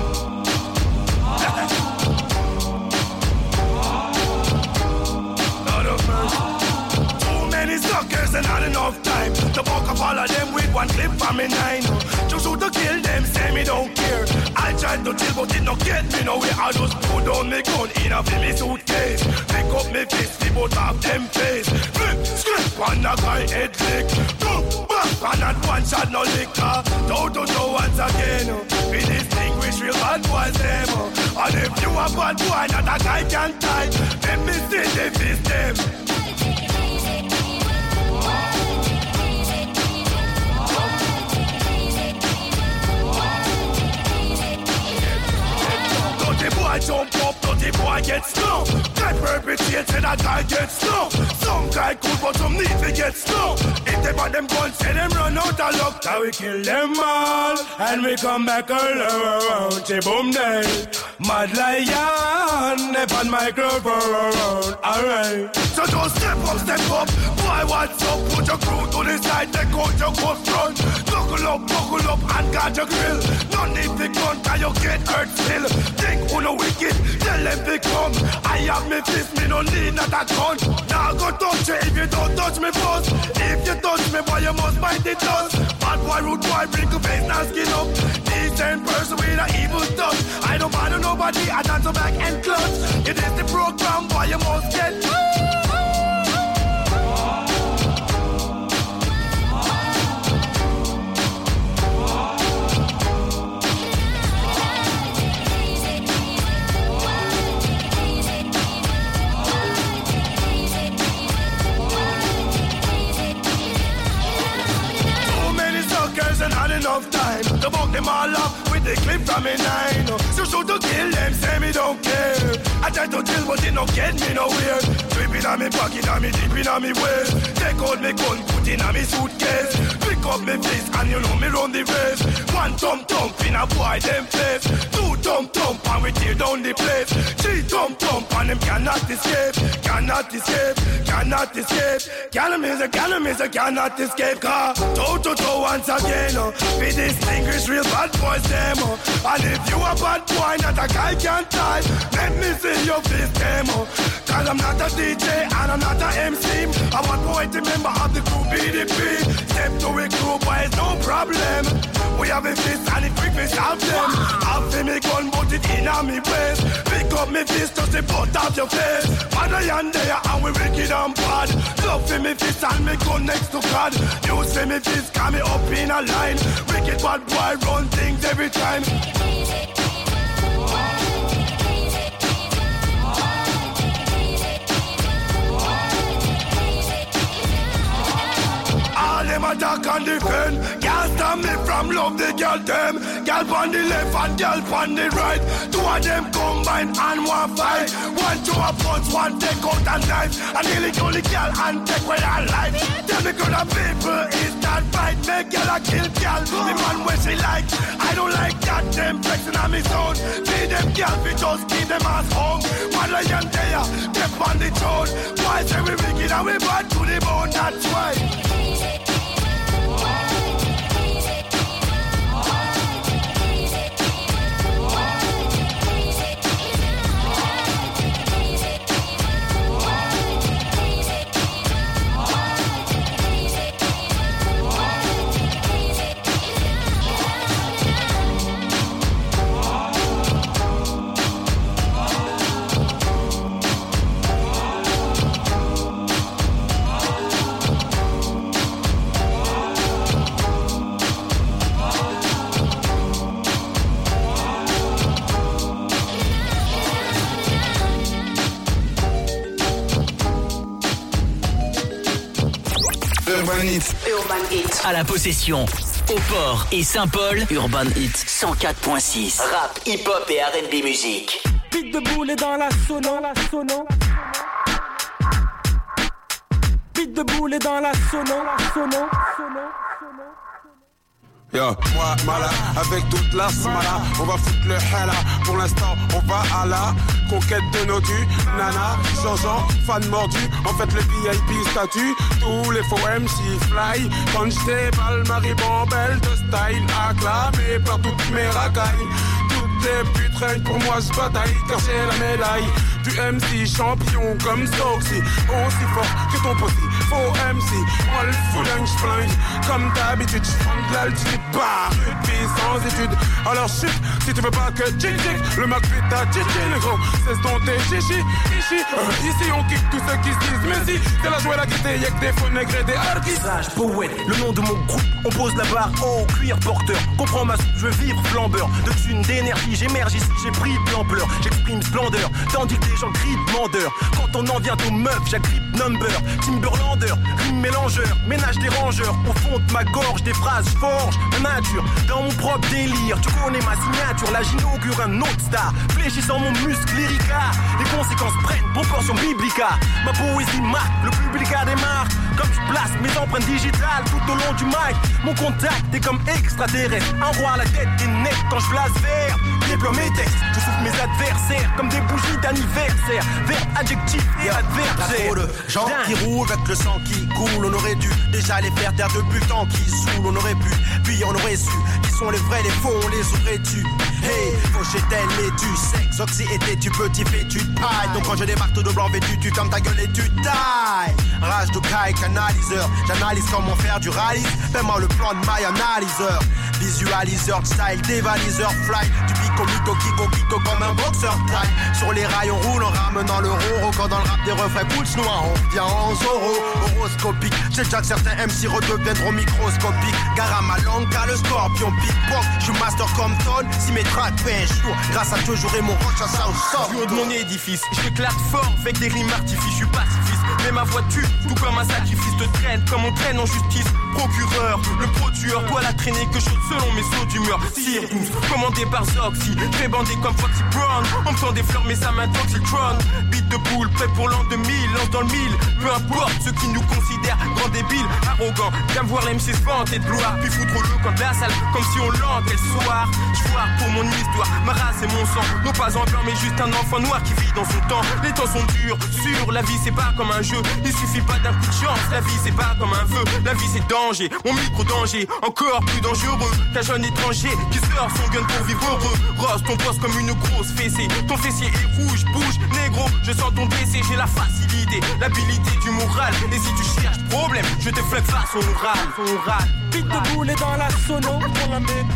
Suckers and not enough time to buck up all of them with one clip from me 9. To shoot to kill them, say me don't care. I tried to chill but it no get me nowhere. I just put down me gun in a me suitcase. Pick up me fist, me both of them face. Flip, script on the guy head lick. Boom, back and not one shot no liquor. Toe to toe once again. We distinguish real bad boys them. And if you a bad boy, not a guy can tie. Let me see the fist them. Dirty boy jump up, dirty boy get snow. Guy perpetrate and a guy get snow. Some guy cool but some need to get snow. If they bought them guns, say them run out of luck. Now we kill them all and we come back alone. Say boom day, Mad Lion, they on microphone. Alright, so just step up. Boy, what's up? Put your crew to the side, take out your coat front. Buckle up and guard your grill. No need to gun, cause you get hurt still. Think who no wicked, tell them to come. I have me fist, me no need not a gun. Now go touch you if you don't touch me first. If you touch me, boy, you must bite the dust. Bad boy, rude boy, bring your face, now skin up. Decent person with a evil stuff. I don't bother nobody, I dance back and clutch. It is the program, boy, you must get. And not enough time to buck them all up with the clip from me 9. So shoot to kill them, say me don't care. I try to kill but it don't get me nowhere. Dripping on me pocket and me dipping on me waist. Take out me gun, put in on me suitcase. Pick up me fist and you know me run the race. One thump in a boy them face. Two thump and we tear down the place. Three thump and them cannot escape. Cannot escape. Cannot escape. Cause toe to toe once again. We distinguish real bad boys them. And if you a bad boy, not a guy can tie. Let me see your face them. Cause I'm not a DJ and I'm not a MC. I'm a boy to member of the crew BDP. Step to a crew boy is no problem. We have a fist and it quick me solve them. After me gun put it in on me waist. Pick up me fist just the butt out your face. Mother and there and we wicked and bad. Love for me fist and me gun next to God. You see me fist call me up in a line. Wicked bad boy run things every time. All them attack and defend. Can't stop me from love the girl them. Girl on the left and girl on the right. Two of them combine and one fight. One to a punch, one take out a knife. I nearly kill the girl and take away her life. Tell me good people is that fight. Make girl a kill girl. The man where she like. I don't like that them flexing on me zone. Feed them girl, we just keep them ass home. One lion there, step on the throne. Why say we wicked and we bad to the bone? That's why. Urban Hit. À la Possession, au Port et Saint-Paul, Urban Hit 104.6. Rap, hip-hop et R&B musique. Beat de boule dans la sono, la sono. Beat de boule dans la sono, la sono. Yo, moi, Mala, avec toute la smala, on va foutre le hala. Pour l'instant, on va à la conquête de nos dus. Nana, changeant, fan mordu. En fait, le VIP statut. Tous les faux MC fly. Quand j'déballe, Marie Bambelle de style acclamé par toutes mes racailles. Toutes les putes règnent pour moi, je bataille. Car j'ai la médaille du MC champion comme Stokesy. Aussi fort que ton pote. Faux MC, moi le fouling, j'flingue. Comme d'habitude, j'prends de l'altitude. Bah, puis sans études. Alors chut, si tu veux pas que tchik-tchik, le Mac fait ta tchik-tchik, le gros. Cesse donc tes chichi, ici. Ici on kick tous ceux qui se disent. Mais si, c'est la joie, la gaieté, y'a que des faux nègres et des artistes. Sage, poète, le nom de mon groupe. On pose la barre en cuir porteur. Comprends ma soupe, je veux vivre flambeur. De thunes, d'énergie, j'émerge ici, j'ai pris de l'ampleur. J'exprime splendeur, tandis que les gens crient demandeur. Quand on en vient aux meufs, j'agrippe number. Timberlander, rime mélangeur, ménage des rangeurs. Au fond de ma gorge, des phrases, j'forge ma nature. Dans mon propre délire, tu connais ma signature. Là j'inaugure un autre star, fléchissant mon muscle lyrica. Les conséquences prennent proportion biblica. Ma poésie marque, le public a des marques. Comme je place mes empreintes digitales tout au long du mic. Mon contact est comme extraterrestre. Un roi à la tête des nets quand je place vert. Déploie mes textes, je souffle mes adversaires comme des bougies d'anniversaire. Verbe, adjectif et adversaire. Trop de gens qui roulent avec le sang qui coule. On aurait dû déjà les faire taire depuis le temps qui saoule. On aurait pu, puis on aurait su qui sont les vrais, les faux, on les aurait tués. Hey, fauché-tel et du sexe, anxiété, tu petit fait, tu te pailles. Donc quand je débarque tout de blanc vêtu, tu fermes ta gueule et tu tailles. Rage de caille, canaliseur, j'analyse comment faire du rallye. Fais-moi le plan de my analyseur. Visualiseur, style, dévaliseur, fly. Du pico, mytho, kiko comme un boxeur taille. Sur les rails on roule en ramenant le roro. Quand dans le rap des refrains cool noir, on vient en zoro. Horoscopique, j'ai déjà que certains MC redeviendront microscopiques. Gare à ma langue, car le scorpion beatbox. Je suis master comme Ton, si mes tracks pêchent lourd. Grâce à Dieu, j'aurai mon roche à South Shore. Du haut de mon édifice, j'éclate fort avec des rimes artifices. Je suis pacifiste, mais ma voiture, tout comme un sacrifice, te traîne comme on traîne en justice. Procureur, le pro-tueur doit la traîner que chaude selon mes sauts d'humeur. Sire 12, commandé par Zoxy, très bandé comme Foxy Brown. On me tend des fleurs mais ça m'intoxiltronne. Beat de boule, prêt pour l'an 2000, lance dans le mille. Peu importe ceux qui nous considèrent grands débiles, arrogants. J'aime voir l'MC se vanter de gloire, puis foutre le camp de la salle comme si on l'entait le soir. J'vois pour mon histoire, ma race et mon sang. Non pas un blanc mais juste un enfant noir qui vit dans son temps. Les temps sont durs, sûr, la vie c'est pas comme un jeu. Il suffit pas d'un coup de chance, la vie c'est pas comme un feu. La vie c'est danger, mon micro-danger, encore plus dangereux qu'un jeune étranger qui sort son gun pour vivre heureux. Rose ton poste comme une grosse fessée, ton fessier est rouge, bouge, négro, je sens ton décès, j'ai la facilité, l'habilité du moral. Et si tu cherches problème, je te flingue face au oral. Beat de boule dans la sono, pour la mélodie.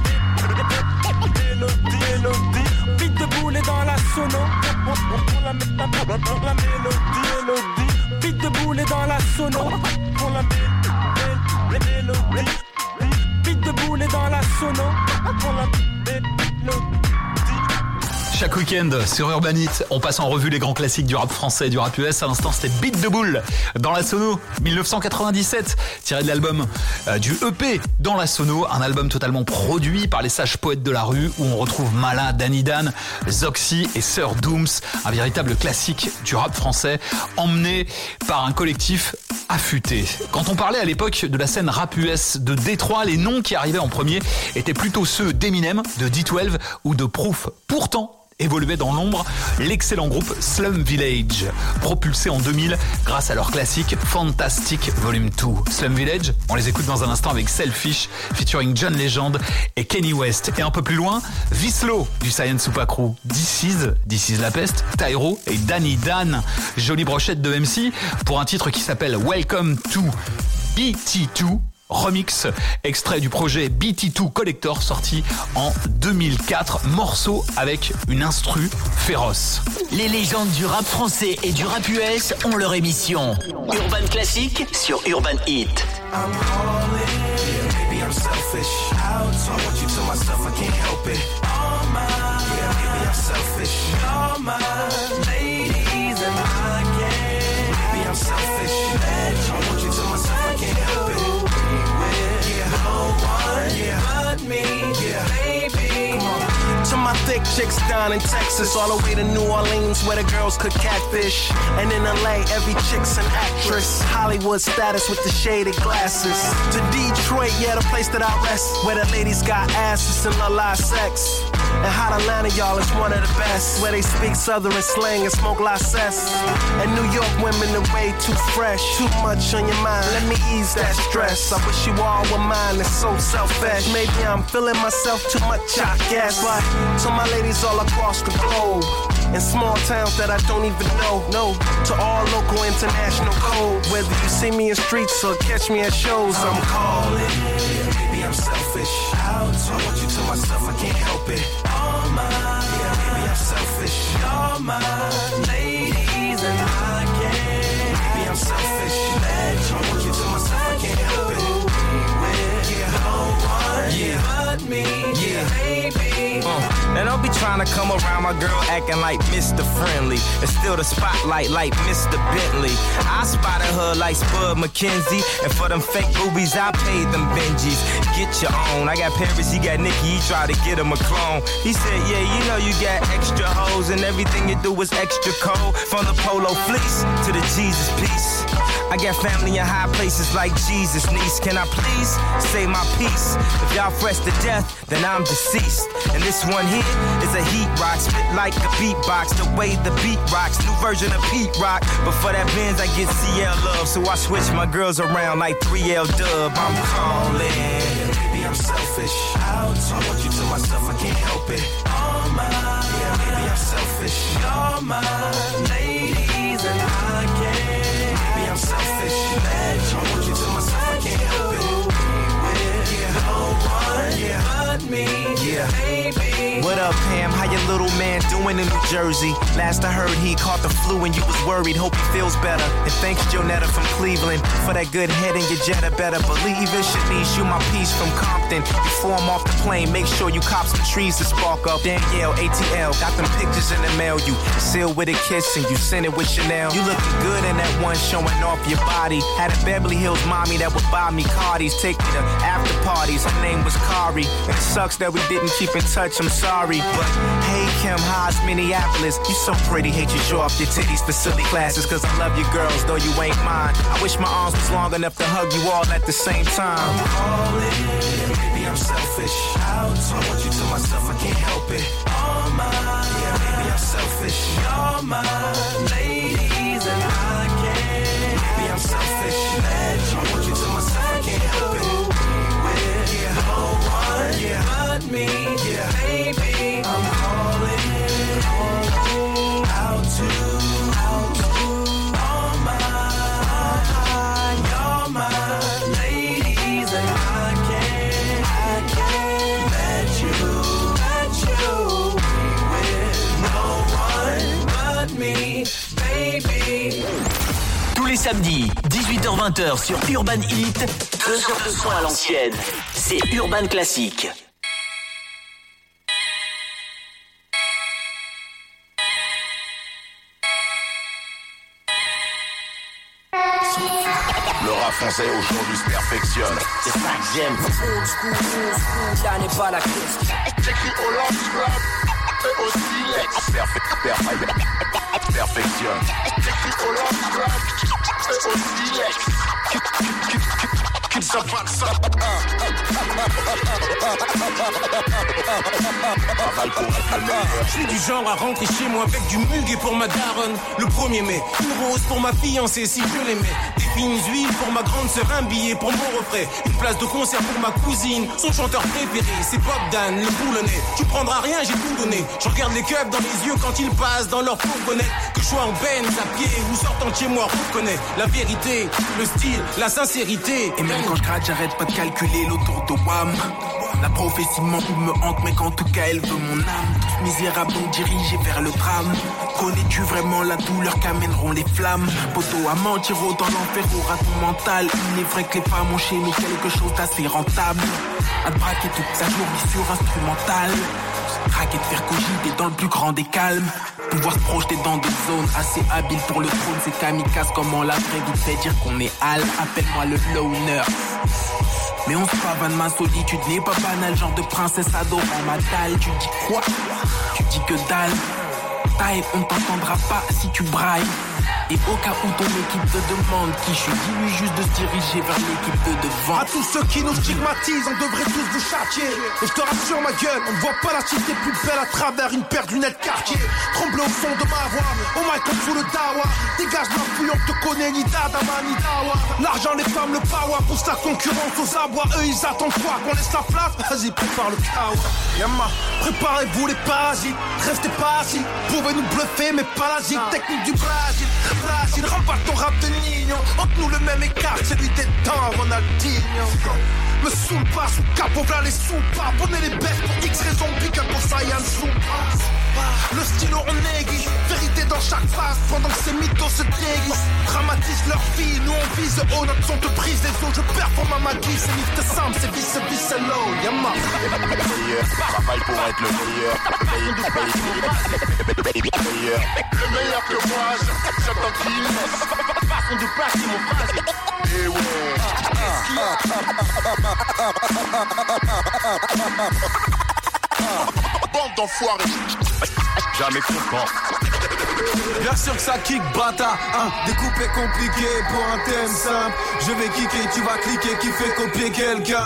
Beat de boule dans la sono, pour la mélodie. Beat de boule dans la sono, pour la mélodie. Beat de boule dans la sono, pour la mélodie. chaque week-end sur Urban Hit, on passe en revue les grands classiques du rap français et du rap US. À l'instant, c'était Beat de Boule dans la Sono 1997, tiré de l'album du EP Dans la Sono, un album totalement produit par les sages poètes de la rue où on retrouve Mala, Danny Dan, Zoxy et Sir Dooms, un véritable classique du rap français emmené par un collectif affûté. Quand on parlait à l'époque de la scène rap US de Détroit, les noms qui arrivaient en premier étaient plutôt ceux d'Eminem, de D12 ou de Proof. Pourtant, évoluait dans l'ombre l'excellent groupe Slum Village, propulsé en 2000 grâce à leur classique Fantastic Volume 2. Slum Village, on les écoute dans un instant avec Selfish, featuring John Legend et Kenny West. Et un peu plus loin, Vislo du Science Super Crew, This Is La Peste, Tyro et Danny Dan. Jolie brochette de MC pour un titre qui s'appelle Welcome to BT2. Remix, extrait du projet BT2 Collector sorti en 2004, morceau avec une instru féroce. Les légendes du rap français et du rap US ont leur émission Urban Classique sur Urban Hit. I'm calling, maybe I'm selfish. So I want you to myself, I can't help it. All mine, yeah, maybe I'm selfish. All mine, ladies and I can't. Maybe I'm selfish. So I want you to myself, I can't help it. But me, yeah, baby. To my thick chicks down in Texas, all the way to New Orleans where the girls could catfish. And in LA, every chick's an actress. Hollywood status with the shaded glasses. To Detroit, yeah, the place that I rest, where the ladies got asses and love live sex. And hot Atlanta, y'all, is one of the best, where they speak southern slang and smoke la cess. And New York women are way too fresh. Too much on your mind, let me ease that stress. I wish you all were mine, it's so selfish. Maybe I'm feeling myself too much, I guess. But to my ladies all across the globe, in small towns that I don't even know, no. To all local international code, whether you see me in streets or catch me at shows, I'm calling. Maybe I'm selfish. So I want you to myself, I can't help it. All mine, yeah, maybe I'm selfish. All mine, ladies and I can't. Maybe I'm selfish. So I want you to myself, I can't help it. Yeah, no one, yeah, but me, yeah, baby. Now don't be trying to come around my girl acting like Mr. Friendly and still the spotlight like Mr. Bentley. I spotted her like Spud McKenzie, and for them fake boobies I paid them Benjis. Get your own. I got Paris, he got Nicki, he tried to get him a clone. He said, yeah, you know you got extra hoes and everything you do is extra cold. From the polo fleece to the Jesus piece. I got family in high places like Jesus, niece. Can I please say my piece? If y'all fresh to death, then I'm deceased. And this one here is a heat rock, spit like a beatbox. The way the beat rocks, new version of Pete Rock. But for that Benz, I get CL love, so I switch my girls around like 3L Dub. I'm calling. Maybe I'm selfish. So I want you to myself, I can't help it. All mine, yeah, maybe I'm selfish. All mine, ladies and I can't. Maybe I'm selfish. So I want you to myself, I can't help it. Yeah, no one, yeah, but me, yeah, baby. What up, Pam? How your little man doing in New Jersey? Last I heard he caught the flu and you was worried. Hope he feels better. And thanks, Jonetta from Cleveland, for that good head in your Jetta. Better believe it. Shanice, you my piece from Compton. Before I'm off the plane, make sure you cop some trees to spark up. Danielle, ATL, got them pictures in the mail. You sealed with a kiss and you sent it with Chanel. You looking good in that one showing off your body. Had a Beverly Hills mommy that would buy me Cardis, take me to after parties. Her name was Kari. It sucks that we didn't keep in touch, I'm sorry. But hey Kim, how's Minneapolis? You so pretty, hate you show off your titties for silly classes. Cause I love you girls, though you ain't mine. I wish my arms was long enough to hug you all at the same time. I'm calling, maybe I'm selfish. So I want you to myself, I can't help it. All mine, yeah, maybe I'm selfish. All mine, ladies and I can't. Maybe I'm selfish. So I want you to myself, I can't help it. Yeah, no one, yeah, but me, yeah, baby. I'm calling out to all my ladies, and I can't let you with no one but me, baby. Tous les samedis, 18h-20h sur Urban Hit, 2 heures de son à l'ancienne. C'est Urban Classique. Le rap français aujourd'hui se perfectionne. C'est ça que j'aime. Old school, là n'est pas la question. J'écris au lance-flamme et au silex. Perfectionne. J'écris au lance-flamme et au silex. Ça va que ça. Je suis du genre à rentrer chez moi avec du muguet pour ma daronne. Le 1er mai, une rose pour ma fiancée si je l'aimais. Des fines huiles pour ma grande sœur, un billet pour mon refrain. Une place de concert pour ma cousine. Son chanteur préféré, c'est Bogdan, le boulonnais. Tu prendras rien, j'ai tout donné. Je regarde les keufs dans les yeux quand ils passent dans leur fourgonnette. Que je sois en Benz, à pied ou sortant de chez moi, on connaît la vérité, le style, la sincérité. Et même quand je gratte, j'arrête pas de calculer l'autour de WAM. La prophétie me hante, mais qu'en tout cas elle veut mon âme. Tous misérables donc dirigés vers le drame. Connais-tu vraiment la douleur qu'amèneront les flammes? Poteau à mentir dans l'enfer au raton mental. Il est vrai que les femmes ont chez nous quelque chose d'assez rentable. À te braquer toute sa journée sur instrumental. Raquer de faire cogiter dans le plus grand des calmes. Pouvoir se projeter dans des zones assez habiles pour le trône. C'est kamikaze comment la vraie vie fait dire qu'on est hal. Appelle-moi le loner. Mais on se pavane, ma solitude n'est pas banale. Genre de princesse adorant ma dalle. Tu dis quoi? Tu dis que dalle. Taille, on t'entendra pas si tu brailles. Et au cas où ton équipe te demande qui je suis, dis-lui juste de se diriger vers l'équipe de devant. À tous ceux qui nous stigmatisent, on devrait tous vous châtier. Et je te rassure ma gueule, on ne voit pas la cité plus belle à travers une paire de lunettes quartier. Tremble au son de ma voix, au mic on fout le dawa. Dégage ma fouille, on te connaît ni Dadama ni Dawa. L'argent, les femmes, le power, pousse la concurrence aux abois. Eux ils attendent quoi? Qu'on laisse la place? Vas-y, prépare le chaos. Yamma, préparez-vous les parasites. Restez pas assis, pouvez nous bluffer mais pas la zig. Technique du Brésil. Il remballe ton rap de nignon. Entre nous le même écart, celui des temps, Ronaldinho. Me saoule pas sous capot, v'là les soupapes. On est les bêtes pour X raisons, big up pour Saiyan Soupa. Le stylo on aiguille, vérité dans chaque phase. Pendant que ces mythos se déguisent, dramatisent leur vie, nous on vise haut. Notre son te brise les os, je performe à ma guise. C'est lift simple, c'est vice, c'est low, yamma. Le meilleur, travaille pour être le meilleur. Le meilleur que moi, j'attends qu'il laisse. Façon de placer mon phrase. Et ouais. Bande d'enfoirés. Jamais content. Bien sûr que ça kick bata, hein. Découpé compliqué pour un thème simple. Je vais kicker, tu vas cliquer, qui fait copier quelqu'un.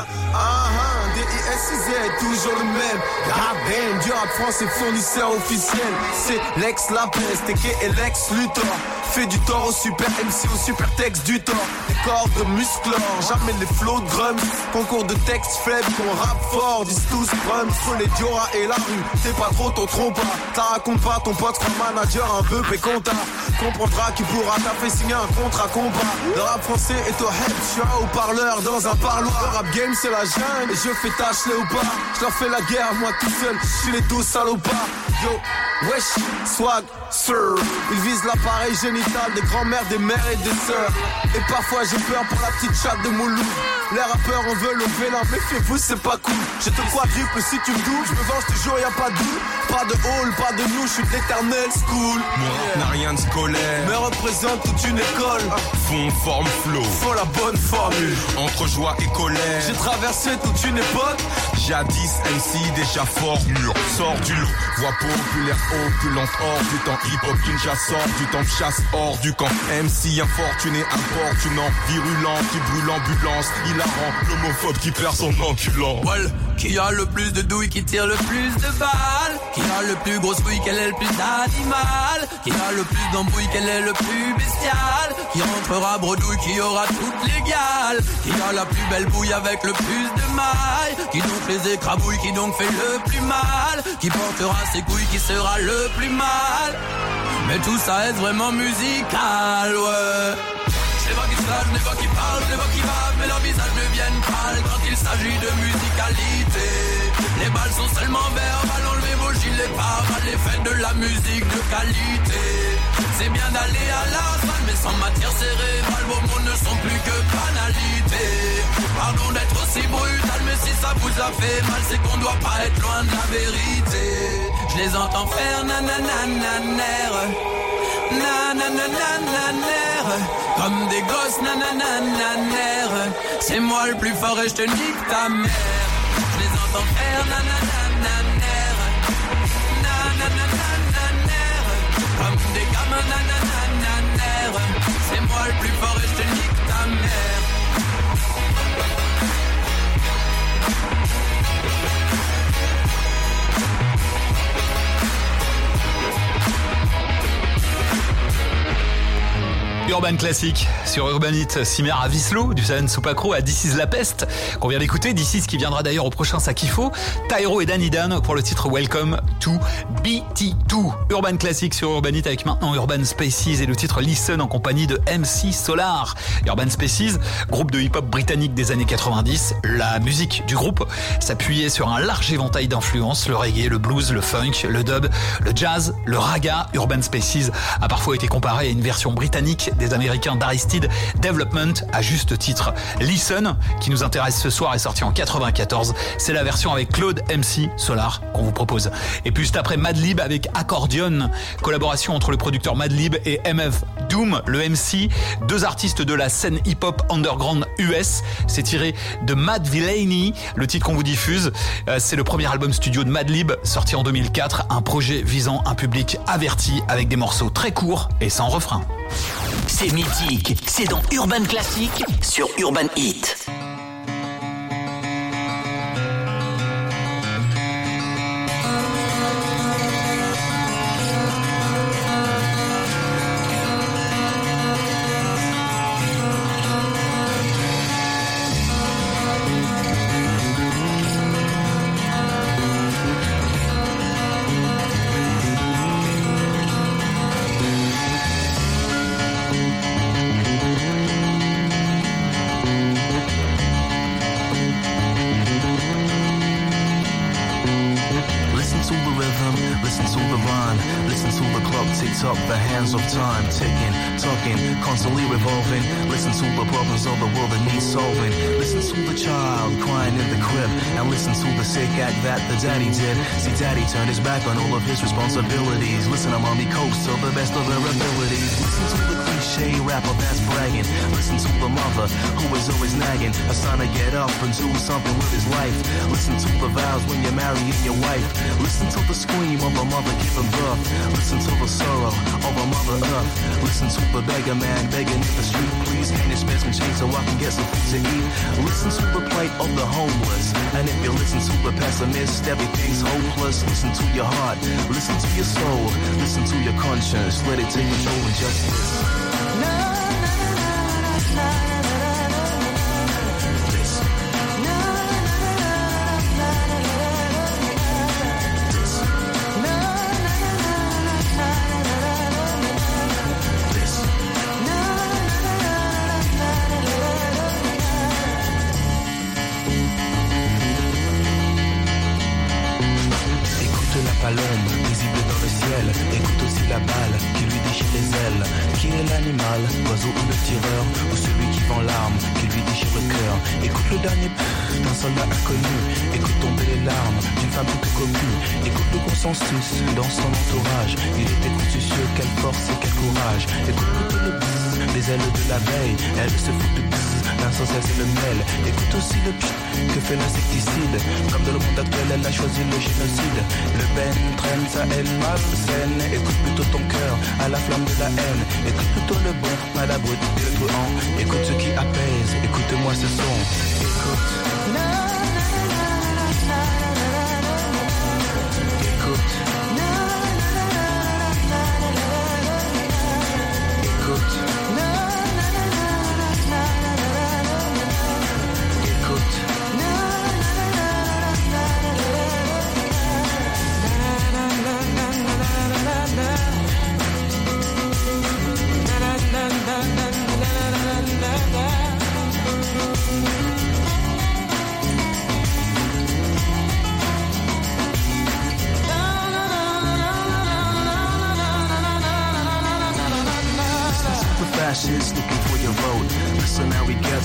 D-I-S-I-Z, toujours le même. Rabin, du rap français fournisseur officiel. C'est Lex Lapeste, et Lex Luthor. Fait du tort au super MC, au super texte du tort. Des cordes musclores, jamais les flots de drums. Concours de texte faible, qu'on rappe fort, disent tous drums. Entre les Diora et la rue, c'est pas trop, t'en trompe pas. T'as raconte pas, ton pote sera manager, un peu péconta. Comprendra qu'il pourra t'affaire signer un contrat compas. Le rap français est au head, je suis un haut-parleur dans un parloir. Le rap game c'est la jungle, et je fais tâche léopard. Je leur fais la guerre, moi tout seul, je suis les dos salopards. Yo, wesh, swag, sir. Ils visent l'appareil génital des grands-mères, des mères et des sœurs. Et parfois j'ai peur pour la petite chatte de Moulou. Les rappeurs on veut lever là, méfiez-vous c'est pas cool. Je te quadruple si tu me doubles, je me venge toujours, y'a pas de doute. Pas de hall, pas de nous, je suis de l'éternel school. Mon rap n'a rien de scolaire, mais représente toute une école. Fond, forme, flow, faut la bonne formule. Entre joie et colère, j'ai traversé toute une époque. Jadis MC déjà fort mûr, sort du lot. Voix populaire, opulente, hors du temps. Hip-hop Kinshasa sort du temps, chasse hors du camp. MC infortuné, importunant, virulent, qui brûle ambulance. Hilarant, l'homophobe qui perd son enculant. Well, qui a le plus de douilles, qui tire le plus de balles. Qui a le plus gros couille, quel est le plus d'animal. Qui a le plus d'embrouille, quel est le plus bestial. Qui rentrera bredouille, qui aura toutes les gales. Qui a la plus belle bouille avec le plus de mailles. Qui donc les écrabouille, qui donc fait le plus mal. Qui portera ses couilles, qui sera le plus mal. Mais tout ça est vraiment musical, ouais. Je les vois qui slage, je les vois qui parlent, je les vois qui bavent, mais leurs visages deviennent pâles quand il s'agit de musicalité. Les balles sont seulement verbales, enlevez vos gilets pare-balles, les fêtes de la musique de qualité. C'est bien d'aller à la salle, mais sans matière cérébrale, vos mots ne sont plus que banalité. Pardon d'être aussi brutal, mais si ça vous a fait mal, c'est qu'on doit pas être loin de la vérité. Je les entends faire nananananer. Comme des gosses, nananananer. C'est moi le plus fort et je te nique ta mère. Je les entends faire nananananer. Nananananer. Comme des gamins, nananananer. C'est moi le plus fort et je te nique ta mère. Urban Classique sur Urbanite, Simer à Vislo, du San Soupacro à This is la peste, qu'on vient d'écouter, This is qui viendra d'ailleurs au prochain Sakifo, Tyro et Danny Dan pour le titre Welcome to BT2. Urban Classique sur Urbanite avec maintenant Urban Spaces et le titre Listen en compagnie de MC Solar. Urban Spaces, groupe de hip-hop britannique des années 90, la musique du groupe s'appuyait sur un large éventail d'influences, le reggae, le blues, le funk, le dub, le jazz, le raga. Urban Spaces a parfois été comparé à une version britannique des Américains d'Aristide Development à juste titre. Listen, qui nous intéresse ce soir, est sorti en 94. C'est la version avec Claude MC Solar qu'on vous propose. Et puis juste après Madlib avec Accordion, collaboration entre le producteur Madlib et MF Doom, le MC, deux artistes de la scène hip-hop underground US. C'est tiré de Mad Villainy, le titre qu'on vous diffuse. C'est le premier album studio de Madlib, sorti en 2004, un projet visant un public averti avec des morceaux très courts et sans refrain. C'est mythique, c'est dans Urban Classique sur Urban Hit. Constantly revolving. Listen to the problems of the world that need solving. Listen to the child crying in the crib, and listen to the sick act that the daddy did. See, daddy turned his back on all of his responsibilities. Listen to mommy coast to the best of her abilities. Listen to the cliche rapper that's bragging. Listen to the mother who is always nagging. A son to get up and do something with his life. Listen to the vows when you're marrying your wife. Listen to the scream of a mother giving birth. Listen to the sorrow of a mother earth. Listen to the beggar man begging in the street, please can you spare some change so I can get some food to eat? Listen to the plight of the homeless, and if you listen to the pessimist, everything's hopeless. Listen to your heart, listen to your soul, listen to your conscience, let it take control and justice. Palombe, visible dans le ciel. Écoute aussi la balle qui lui déchire les ailes. Qui est l'animal, l'oiseau ou le tireur, ou celui qui vend l'arme, qui lui déchire le cœur. Écoute le dernier d'un soldat inconnu. Écoute tomber les larmes d'une femme toute commune. Écoute le consensus dans son entourage. Il était consciencieux, quelle force et quel courage. Écoute le bzzz des ailes de l'abeille. Elle se fout de bzzz d'un sans cesse et le miel. Écoute aussi le pchit que fait l'insecticide. Comme dans le monde actuel, elle a choisi le génocide. Le Ben traîne sa haine malsaine. Écoute plutôt ton cœur à la flamme de la haine. Écoute plutôt le bon à la brute et le truand. Écoute ce qui apaise, écoute-moi ce son. Écoute. Écoute. Écoute.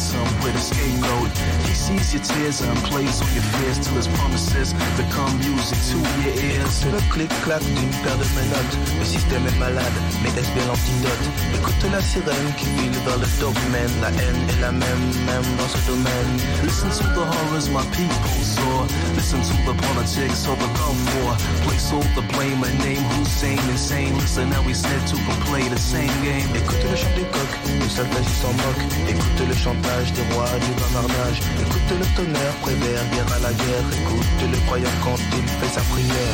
ransom with a scapegoat. He sees your tears and plays on your fears till his promises become music to your ears. C'est le clic-clac d'une paire de menottes. Le système est malade, mais est-ce bien l'antidote? Écoute la sirène qui file vers le dogman. La haine est la même dans ce domaine. Listen to the horrors my people saw. Listen to the politics of the Gulf War. Place all the blame and name Hussein insane. Listen how we said to play the same game. Écoute le chant des coqs, le soldat qui s'en moque. Écoute le chantage des rois du bavardage. Écoute le tonnerre, prévert, guerre à la guerre. Écoute le croyant quand il fait sa prière.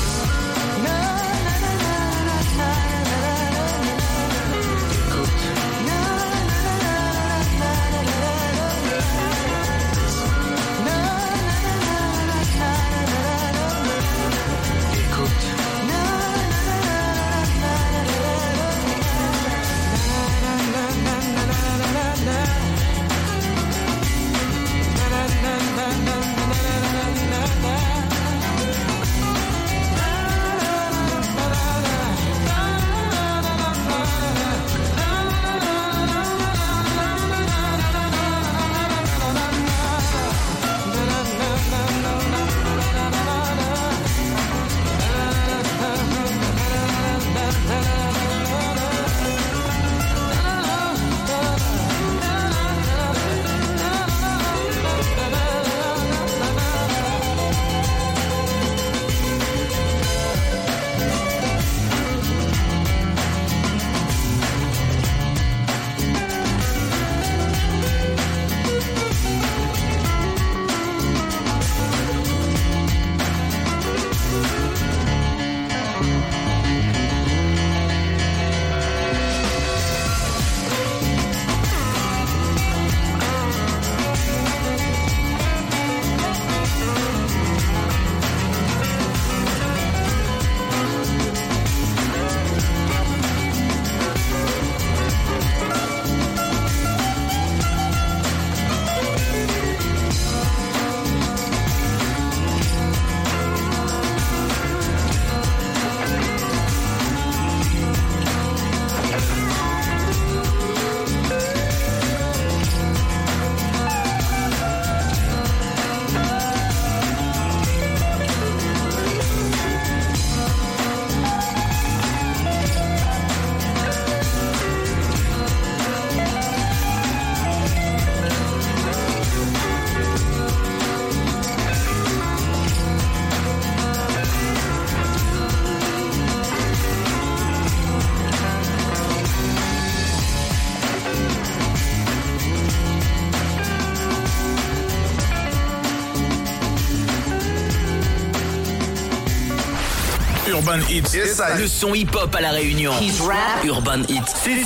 Urban Hits. Yes, le son hip-hop à La Réunion. Urban Hits.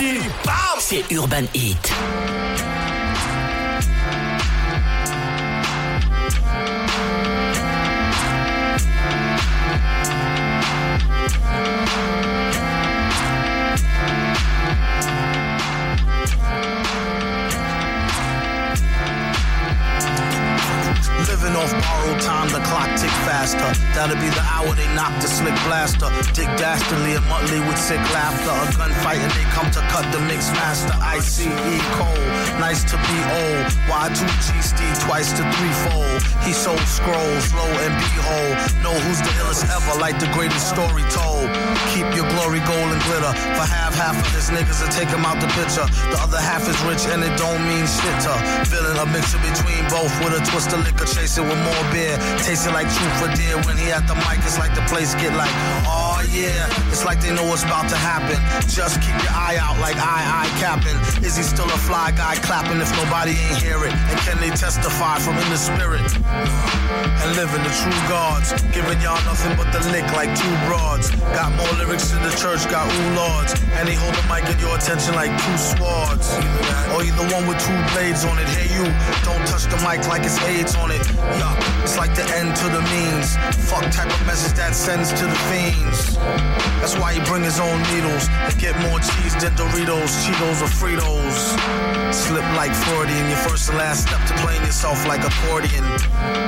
C'est Urban Hits. Living off borrowed time, the clock tick faster. That'll be the hour they knock the slick blaster. Dick Dastardly and Muttley with sick laughter. A gunfight and they come to cut the mix master. ICE Cole, nice to be old. Y2G Steve twice to threefold. He sold scrolls, low and behold. Know who's the illest ever, like the greatest story told. Keep your glory gold and glitter. For half of his niggas to take him out the picture. The other half is rich and it don't mean shit to. Feeling a mixture between both with a twist of liquor. Chase it with more beer. Taste it like truth or dare. When he at the mic, it's like the place get like, oh yeah. It's like they know what's about to happen. Just keep your eye out like I capping. Is he still a fly guy clapping if nobody ain't hear it? And can they testify from in the spirit? And living the true gods. Giving y'all nothing but the lick like two broads. Got more lyrics in the church, got ooh lords. And he hold the mic in your attention like two swords. Or either one with two blades on it. Hey you, don't touch the mic like it's AIDS on it. Yeah, it's like the end to the means. Fuck type of message that sends to the fiends. That's why he bring his own needles and get more cheese than Doritos, Cheetos or Fritos. Slip like Freudian, your first and last step to playing yourself like accordion.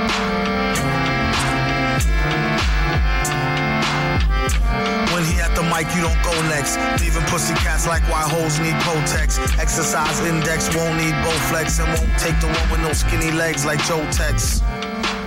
When he at the mic mic, you don't go next. Leaving pussy cats like why hoes need Protex. Exercise index won't need Bowflex and won't take the one with no skinny legs like Joe Tex.